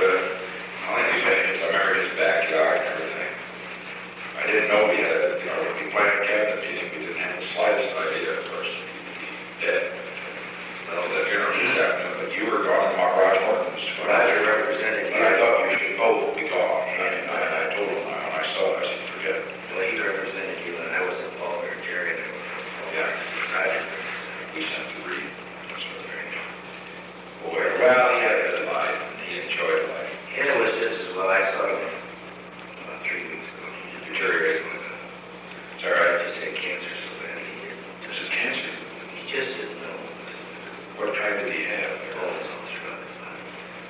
uh, like you say, it's America's backyard and everything. I didn't know we had a, you know, we planned a cabinet meeting, we didn't have the slightest idea at first. Dead. Well, the funeral just happened, but you were gone, Mark Raj Morton's. But I was representing But I thought you should both be gone. I mean, I, I told him, when I saw it, I said, forget it. Well, he represented you, and I was in Paul or Jerry. And Yeah. I didn't. We sent to read. That's what they Boy, well, he had his life, and he enjoyed life. And it was just as well. I saw him about three weeks ago. He just deteriorated with a, It's all right. just had cancer so bad. He, did. This is cancer. he just didn't know. What kind did he have? Oh, it's all throughout his body.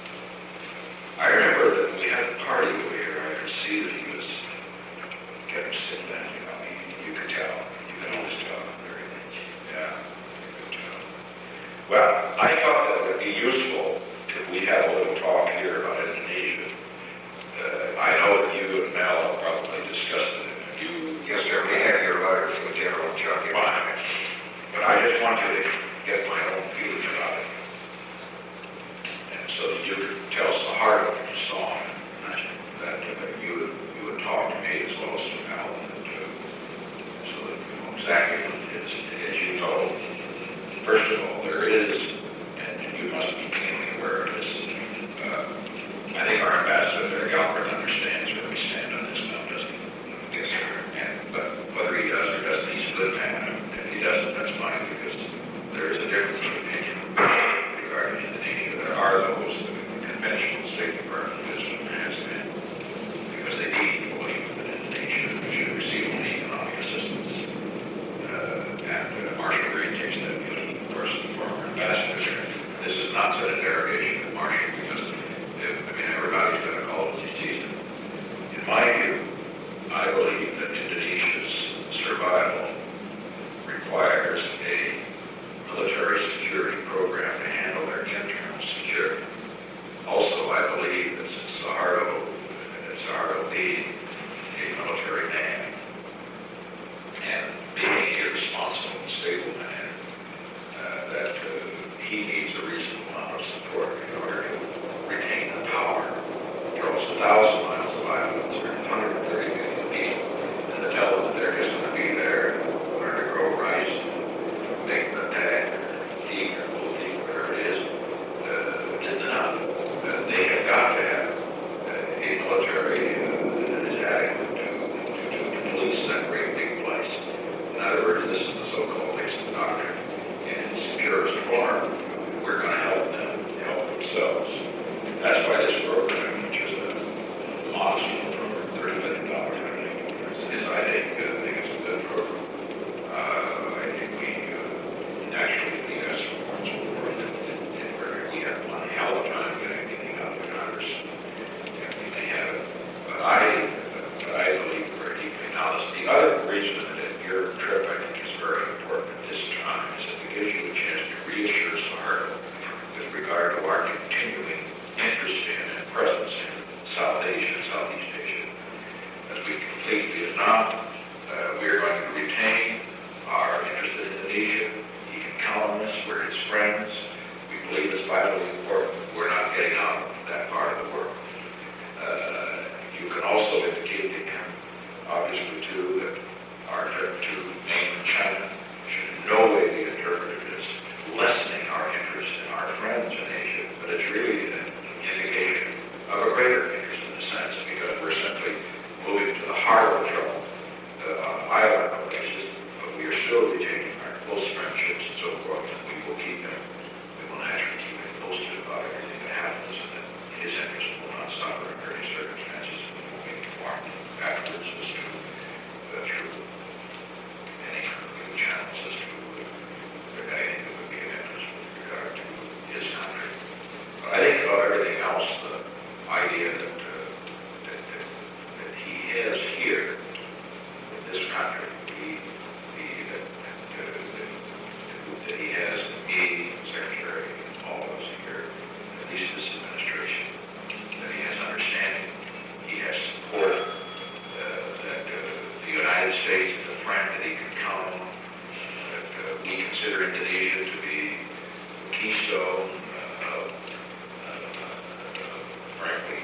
I remember that we had a party over here. I could see that he was getting sick then, you know. He, you could tell. You could always tell. Very much. Yeah, you could tell. Well, I thought that it would be useful if we had a little talk here about Indonesia. Uh, I know that you and Mel probably discussed it. And you, Yes, sir, we have your letter from General Chuck. fine. But I just want you to get my own feeling about it. And so that you could tell us the heart of what you saw that uh, you, would, you would talk to me as well as to Mel. And, uh, so that you know exactly what it is. As you know, first of all, there is, and you must be keenly aware of this, uh, I think our ambassador, Galbraith, understands where we stand on this now, doesn't he? Yes, sir. And, but whether he does or doesn't, he's a good man. If he doesn't, that's fine, because there is a difference of opinion regarding Indonesia. There are those conventional State Department wisdom has been, because they need to believe that Indonesia should receive only economic assistance. Uh, and uh, Marshall Green takes that view, of course, the former ambassador. This is not such a derogation of Marshall, because, if, I mean, everybody's going to call it as he's in my view, I believe that Indonesia's survival requires a military security program to handle their internal security. Also, I believe that Suharto, that Suharto being a military man and being a responsible and stable man, uh, that uh, he needs a reasonable amount of support in order to retain the power. He draws a thousand miles of islands, or one hundred thirty million people, and to tell them that they're just going to be there in order to grow rice, make the tag, teak, or bull teak, whatever it is, uh, isn't enough. Uh, they have got to have uh, a military uh, that is adequate to, to, to police that great big place. In other words, this is the so-called basic doctrine. In its purest form, we're going to help them help themselves. That's why this program, which is a modest program, thirty million dollars, I think, is, I think, uh, I think it's a good program. Uh, I think we, uh, naturally, we have some points for it, and where we have one hell of a time getting anything out of the Congress, and we may have it. But I, but I believe very deeply. Now, the other reason that your trip, I think, is very important at this time is that it gives you a chance to reassure Suharto with regard to our continuing interest in and presence in South Asia, Southeast Asia. As we complete Vietnam, uh, we are going to retain our interest in Indonesia. He can count on us. We're his friends. We believe it's vitally important. We're not getting out of that part of the world. Uh, you can also indicate to him, obviously, too, that our trip to mainland China should in no way be interpreted as lessening our interest in our friends in Asia, but it's really an indication of a greater interest in a sense, because we're simply moving to the heart of the trouble uh, on island relations, but we are still retaining our close friendships and so forth, and we will keep him, we will naturally keep him posted about everything that happens, and that his interest will not stop under any circumstances, and will be informed afterwards as to uh, through any new channels as to uh, anything that would be of interest with regard to his country. But I think about everything else, the idea that, uh, that, that, that he has here in this country, he, he, that, that, uh, that, that he has me, Secretary, all of us here, at least this administration, that he has understanding, he has support, uh, that uh, the United States is a friend that he can count on, that uh, we consider Indonesia to be the keystone uh, of, uh, uh, frankly,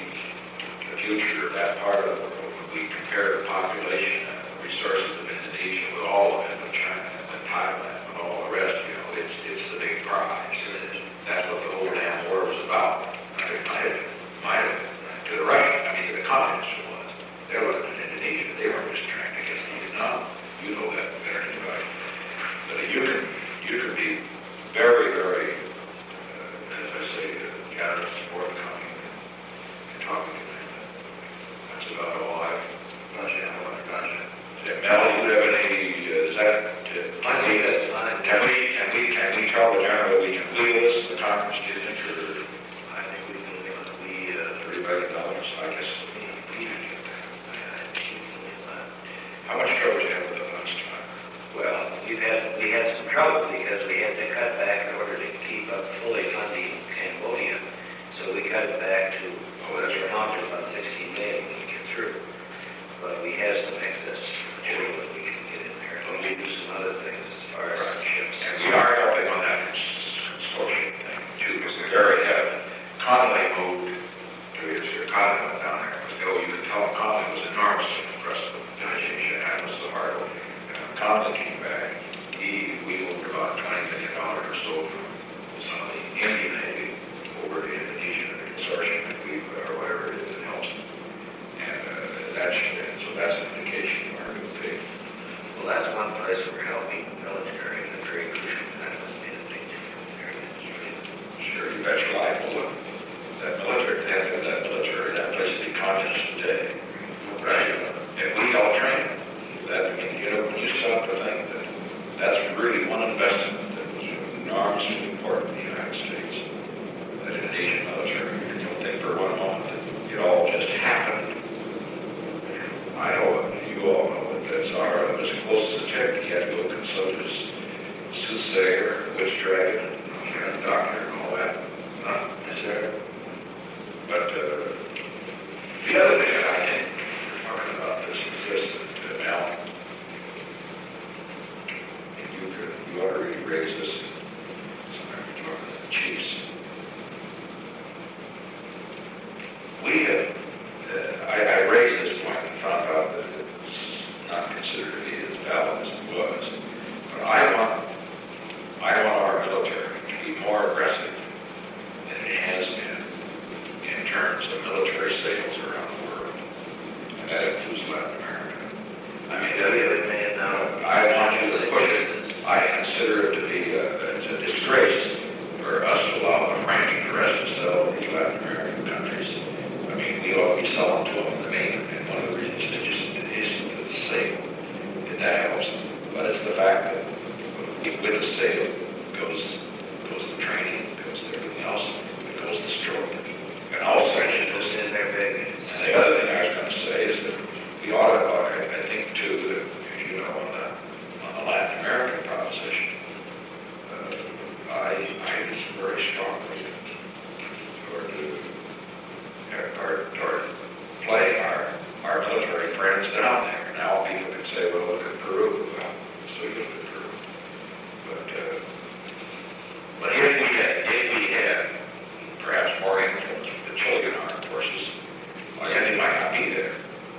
future, that part of the world, when we compare the population and the resources of Indonesia with all of it, with China and Thailand and all the rest, you know, it's, it's the big prize. That's what the whole damn war was about. It might have, might have, to the right, I mean, the communists it was. They were in Indonesia, they were just trying to get Vietnam. You know that better than anybody. But you can, you can be very, very, uh, as I say, uh, generous, forthcoming, and talking to them. That's about all I've, gotcha, gotcha. Yeah, Mel, you have any, uh, is that, uh, I think that's fine. can we, can we, can we tell the general that we can wheel this to the conference, do you think, or I think we can, we, uh, three billion dollars, I guess? we can get that. I, I think we can get that. How much trouble did you have with it last time? Well, we've had, we had some trouble because we had to cut back in order to keep up fully funding Cambodia. So we cut it back to, Oh, that's right. down to about sixteen million when we get through. But we have some excess material that we can get in there. And we do some other things as far as ships. And we are helping on that consortium thing too, because we very have, Conley moved to his, Conley went down there. Oh, you can tell Conley was enormously impressed with the Indonesia and was the hard one. Conley came back, he, we moved about twenty million dollars or so from some of the Indian Navy over to Indonesia, the consortium that we, or whatever it is that helps them. And uh, that's, and so that's an indication of our good faith. Well, that's one place we're helping military in a very crucial time of the Indian Sure, you bet your life, well, that military, that, that military, that place will be communist today. Right? And we all train. That, you know, when you stop to think that that's really one investment that was enormously important in the United States, that Indonesian military, you don't think for one moment that it all just happened. I know it, you all know it, that's our, it was the closest attempt, he had to go consult his soothsayer, witch dragon, and doctor, and all that. Not necessarily. But, uh, the other thing that I think we're talking about this is this, that uh, now, and you could, you ought to really raise this, sometimes we talk to the chiefs. We have, uh, I, I raised this point and found out that it's not considered to be as valid as it was. But I want, I want our military to be more aggressive than it has been in terms of military sales around the world. And that includes Latin America. I mean, the other man now, I want you to push it. I consider it to be a, it's a disgrace for us to allow the ranking the rest to sell these Latin American countries. I mean, we ought to be selling to them in the main, and one of the reasons they just, it isn't the sale, and that helps. But it's the fact that with the sale goes, goes the training, goes everything else, it goes the stroke. And also, it goes in there big. And the other thing I was going to say is that we ought to, I, I think too, that, as you know, on the, on the Latin American proposition, uh, I, I was very strongly toward, uh, toward, toward playing our, our military friends down there. Now people can say, well, look at Peru. Well, so you look at Peru. But, uh, but if we had, if we had perhaps more influence with the Chilean armed forces, well, yeah, they might not be there.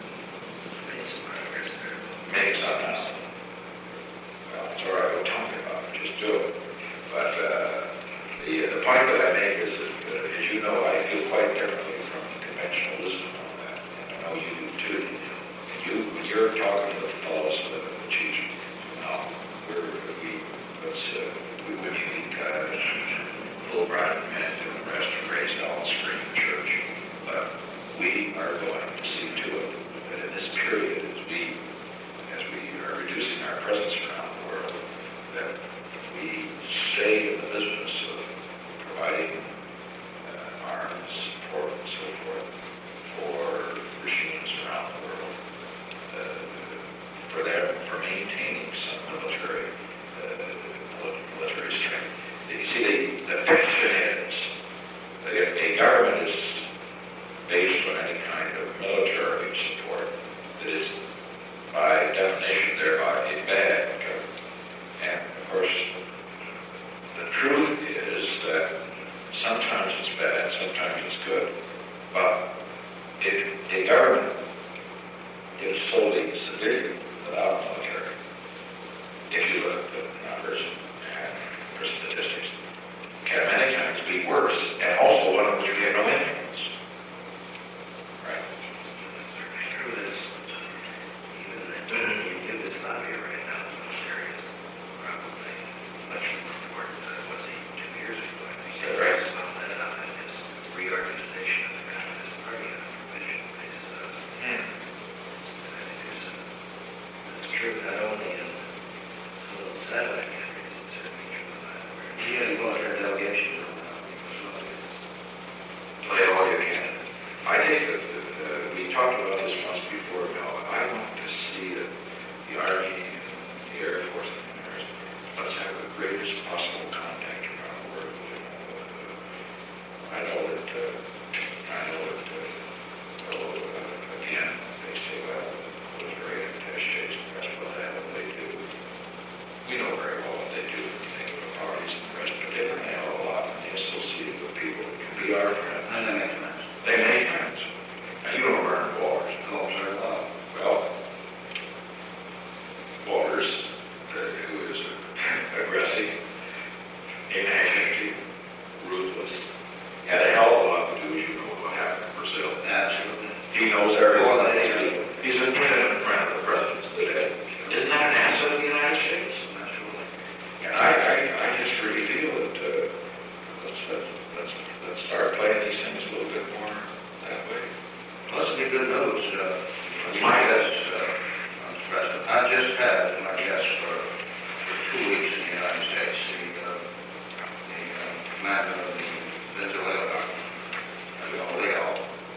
Maybe sometime. Well, it's all right, we'll talk about it, just do it. But uh, the, the point that I make is that, uh, as you know, I feel quite differently from conventional wisdom on that. And I know you do too. And you, when you're talking to the fellows, uh, the chiefs, now, we're, we, let's, uh, we would meet uh, Fulbright and and the rest of Grace Hall Spring Church. But we are going to see to it that in this period, as we, as we are reducing our presence around the world, that we stay in the business of providing uh, arms, support, and so forth for regimes around the world, uh, for them, for maintaining some military, uh, military strength. You see, the, the fiction is that if a government is based on any kind of military support, that is, by definition, thereby a bad government. And, of course, the truth is that sometimes it's bad, sometimes it's good, but if a government is solely civilian without military, if you look at the numbers and the statistics, can many times be worse, and also one in which we have no influence. Right? True is, even the you do this lobby right now, the military is probably much more important than it was even two years ago. I think Yeah, right. it's about that on this reorganization of the Communist Party on a provision basis. Uh, Hmm. I think there's a, it's true not only in some of those satellite countries, it's certainly true in Latin America. You had a military delegation from uh, Well, they all get candidates. I think that, uh, we talked about this once before, Bill. I want to see that the Army and the Air Force and the Air Force, let's have the greatest possible contact around the world. I know that, uh, I know that, uh, oh, uh, again, they say, well, those are great attachés, that's what happened, they do. We know very well what they do, they go to parties and the rest, but they don't have a lot, and they associate with people that can be our friends. And they make friends. They make friends. And you don't learn wars. Oh, very well. Well, Waters, uh, who is aggressive, inactive, ruthless, had a hell of a lot to do, as you know, with what happened in Brazil. Absolutely. He knows everyone that he's, he's a intimate friend of the president's today. Isn't that an asset of the United States? Absolutely. And I, I, I just really feel that, uh, let's, let's, let's, let's start playing these things a little bit more that way. Well, that's good news. Uh, My guest, uh, Mister President, I just had my guest for, for two weeks in the United States, the, uh, the uh, commander of the Venezuela Army, Leo.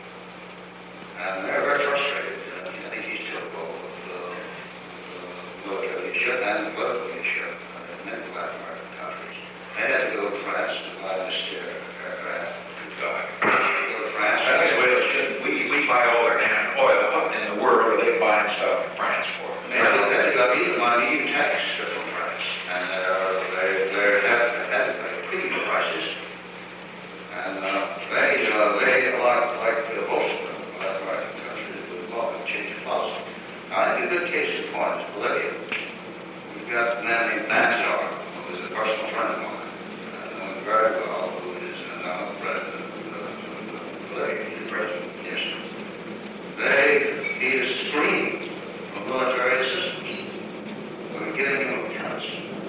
And they're very frustrated. Uh, I think he's typical of the uh, military leadership and the political leadership uh, in many Latin American countries. They had to go to France to buy this aircraft. Good God. They go to France. That's the way it should. We, we buy all our damn oil in the world, or they buying stuff in France for. They have got even money, even tax from France. And uh, they, they have had premium prices. And uh, they, uh, they, a lot like the most of them, Latin American countries, would involve a change of policy. I think a good case in point is Bolivia. We've got a man named Nazar, who is a personal friend of mine. I know him very well, who is uh, now the president of Bolivia. He's the president, yes. They need a stream of military assistance. We're getting them accounts.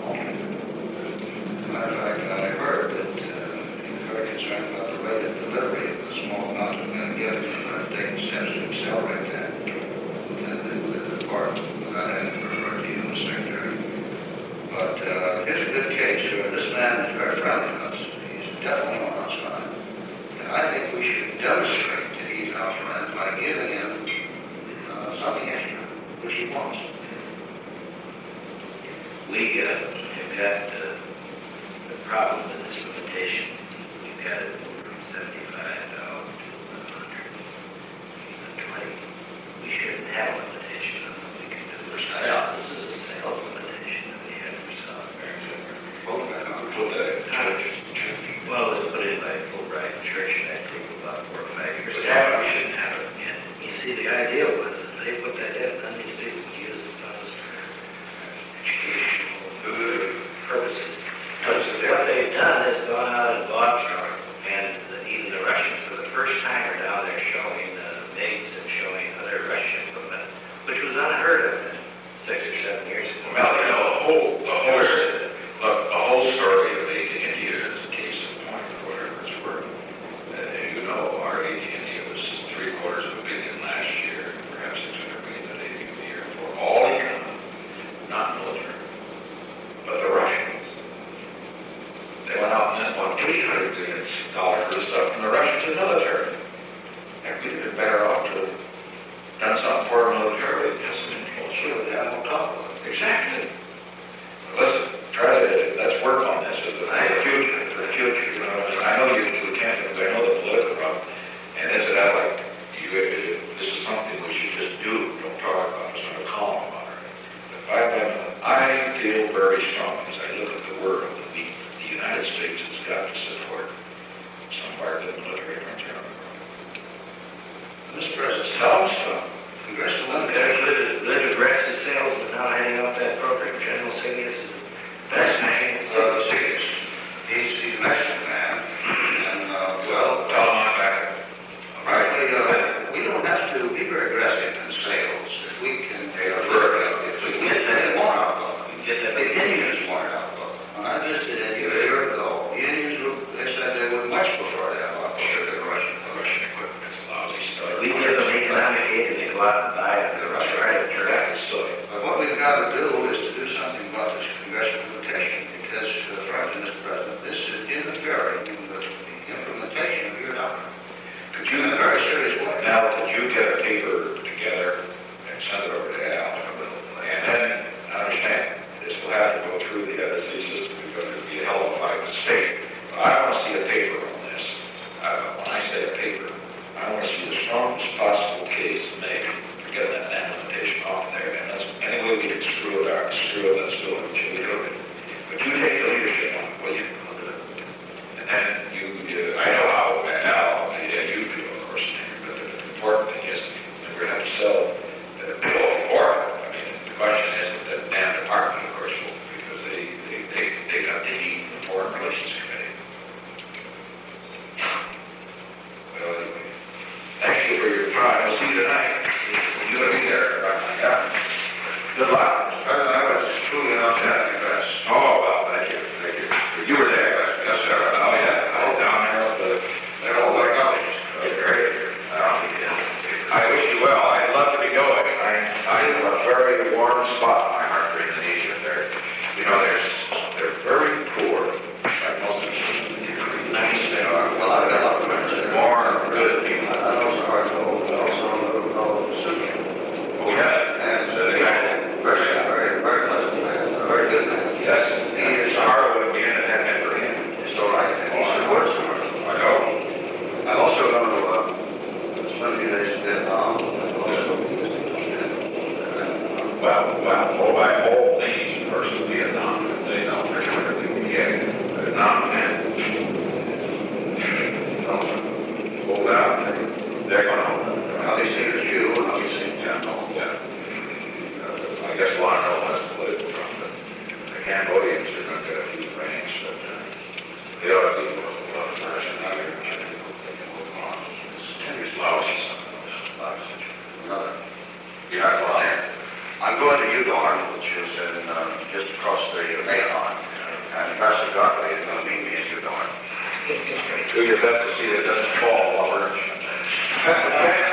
As a matter of fact, I heard that uh, he was very concerned about the rate of delivery of the small amount we're going to get, and we're taking steps to accelerate that. And the, the department, without having to refer to you, the secretary. But uh, here's a good case where this man is very friendly to us. He's definitely on our side. And I think we should demonstrate that he's our friend by giving him uh, something extra, which he wants. We uh, have got uh, the problem with this limitation. We've got it moved from seventy-five down to one hundred, even twenty. We shouldn't have a limitation on what we can do for sale. This is a sales limitation that we have for selling American. Both men are. Put that church. Well, it was put in by Fulbright Church, and I think about four or five years ago. Yeah. We shouldn't have it. And you see, the idea was that they put that in, then these people would use the funds for educational purposes. What they've done is gone out and bought, and the, even the Russians, for the first time, are down there showing uh, MiGs and showing other Russian equipment, which was unheard of six or seven years ago. Well, you know, the whole, the whole, look, the whole story of A T and T is a case in point or whatever it's worth. Uh, you know, our A T and T was three quarters of a billion last year, perhaps six hundred million today a year for all economic, not military. But the Russians, they went out and bought three hundred billion dollars worth of stuff from the Russians in military. And we'd have been better off to have done something for our military, just in well, sure, they have no problem with it. Exactly. Listen, try to, let's work on this for the future, for the future, you know, I know you, we can't, I know the political problem, and this is that like, you, this is something we should just do, don't talk about it, sort of calm about it. But I've been, I feel very strong as I look at the world that we, the United States has got to support some part of the military frontier. Mister President, sounds from congressional Well, leadership. Liv, Liv addressed his sales and now handing out that program. General Sigius is fascinating. Uh, Siggers, he's, he's an excellent man, and, uh, well, Tell them I'm back. frankly, uh, we don't have to be very aggressive in sales. If we can, uh, if we can get that more alcohol, Get that the Indians want alcohol. When I visited India a year ago, the Indians, were- they said they would much prefer to have alcohol to the Russian, the Russian equipment. It's lousy stuff. We give them economic aid and they go out and buy it. They're right, right, direct soy. But what we've got to do is to do something about this congressional limitation, because, uh, frankly, Mister President, this is interfering in the the implementation of your doctrine. Could you, in a very serious way? Now, could you get a paper together and send it over to Al? And then, understand, this will have to go through the F S C system because it'll be held by the state. But I want to see a paper on this. Uh, when I say a paper, I want to see the strongest possible case made for getting that damn limitation off there. And that's, any way we can screw it out, screw it, let's do it. Should we do it? But you take the leadership on it, will you? And then you, uh, I know how, Al, yeah, you do, of course, but the important thing is that we're going to have to sell the bill for it. I mean, the question is that the damn department, of course, will, because they, they, they, they got the heat in the Foreign Relations Committee. Well, anyway, thank you for your time. I'll see you tonight. You're going to be there, right? Yeah. Good luck. President, I was truly outstanding, yes. Oh, well, thank you, thank you. You were there, right? Yes, sir. Oh, yeah, I was down there with the, They're all like others. it's great. Um, I wish you well. I'd love to be going. I, I have a very warm spot in my heart for Indonesia. They're, you know, they're, they're very poor, like most of them. Nice they are. Well, I've got a lot of friends there. Warm, good people. I also heard also, also, also, Suki. Oh, yeah. And, uh, very, very, very pleasant man, a very good man. Yes. He is hard would be in it had been for him. It's all right, and he supports him. I know. I'm also going to, uh, spend a few days in Vietnam, and also, Well, well, oh, by all things, first of Vietnam, they know pretty much everything we get. Vietnam, man. Hold out. They're going to hold out. how they see it as you, and how they see it. Yeah, no, yeah. Uh, I guess a lot of them has political from, but the Cambodians are going to get a few brains, but uh, the other people are a lot of personality. It's lousy, some of those. Lousy. Another. Yeah, well, I'm going to Udon, which is in, uh, just across the Mahon, and Pastor Godley is going to meet me in Udon. Do your best to see that it doesn't fall while we're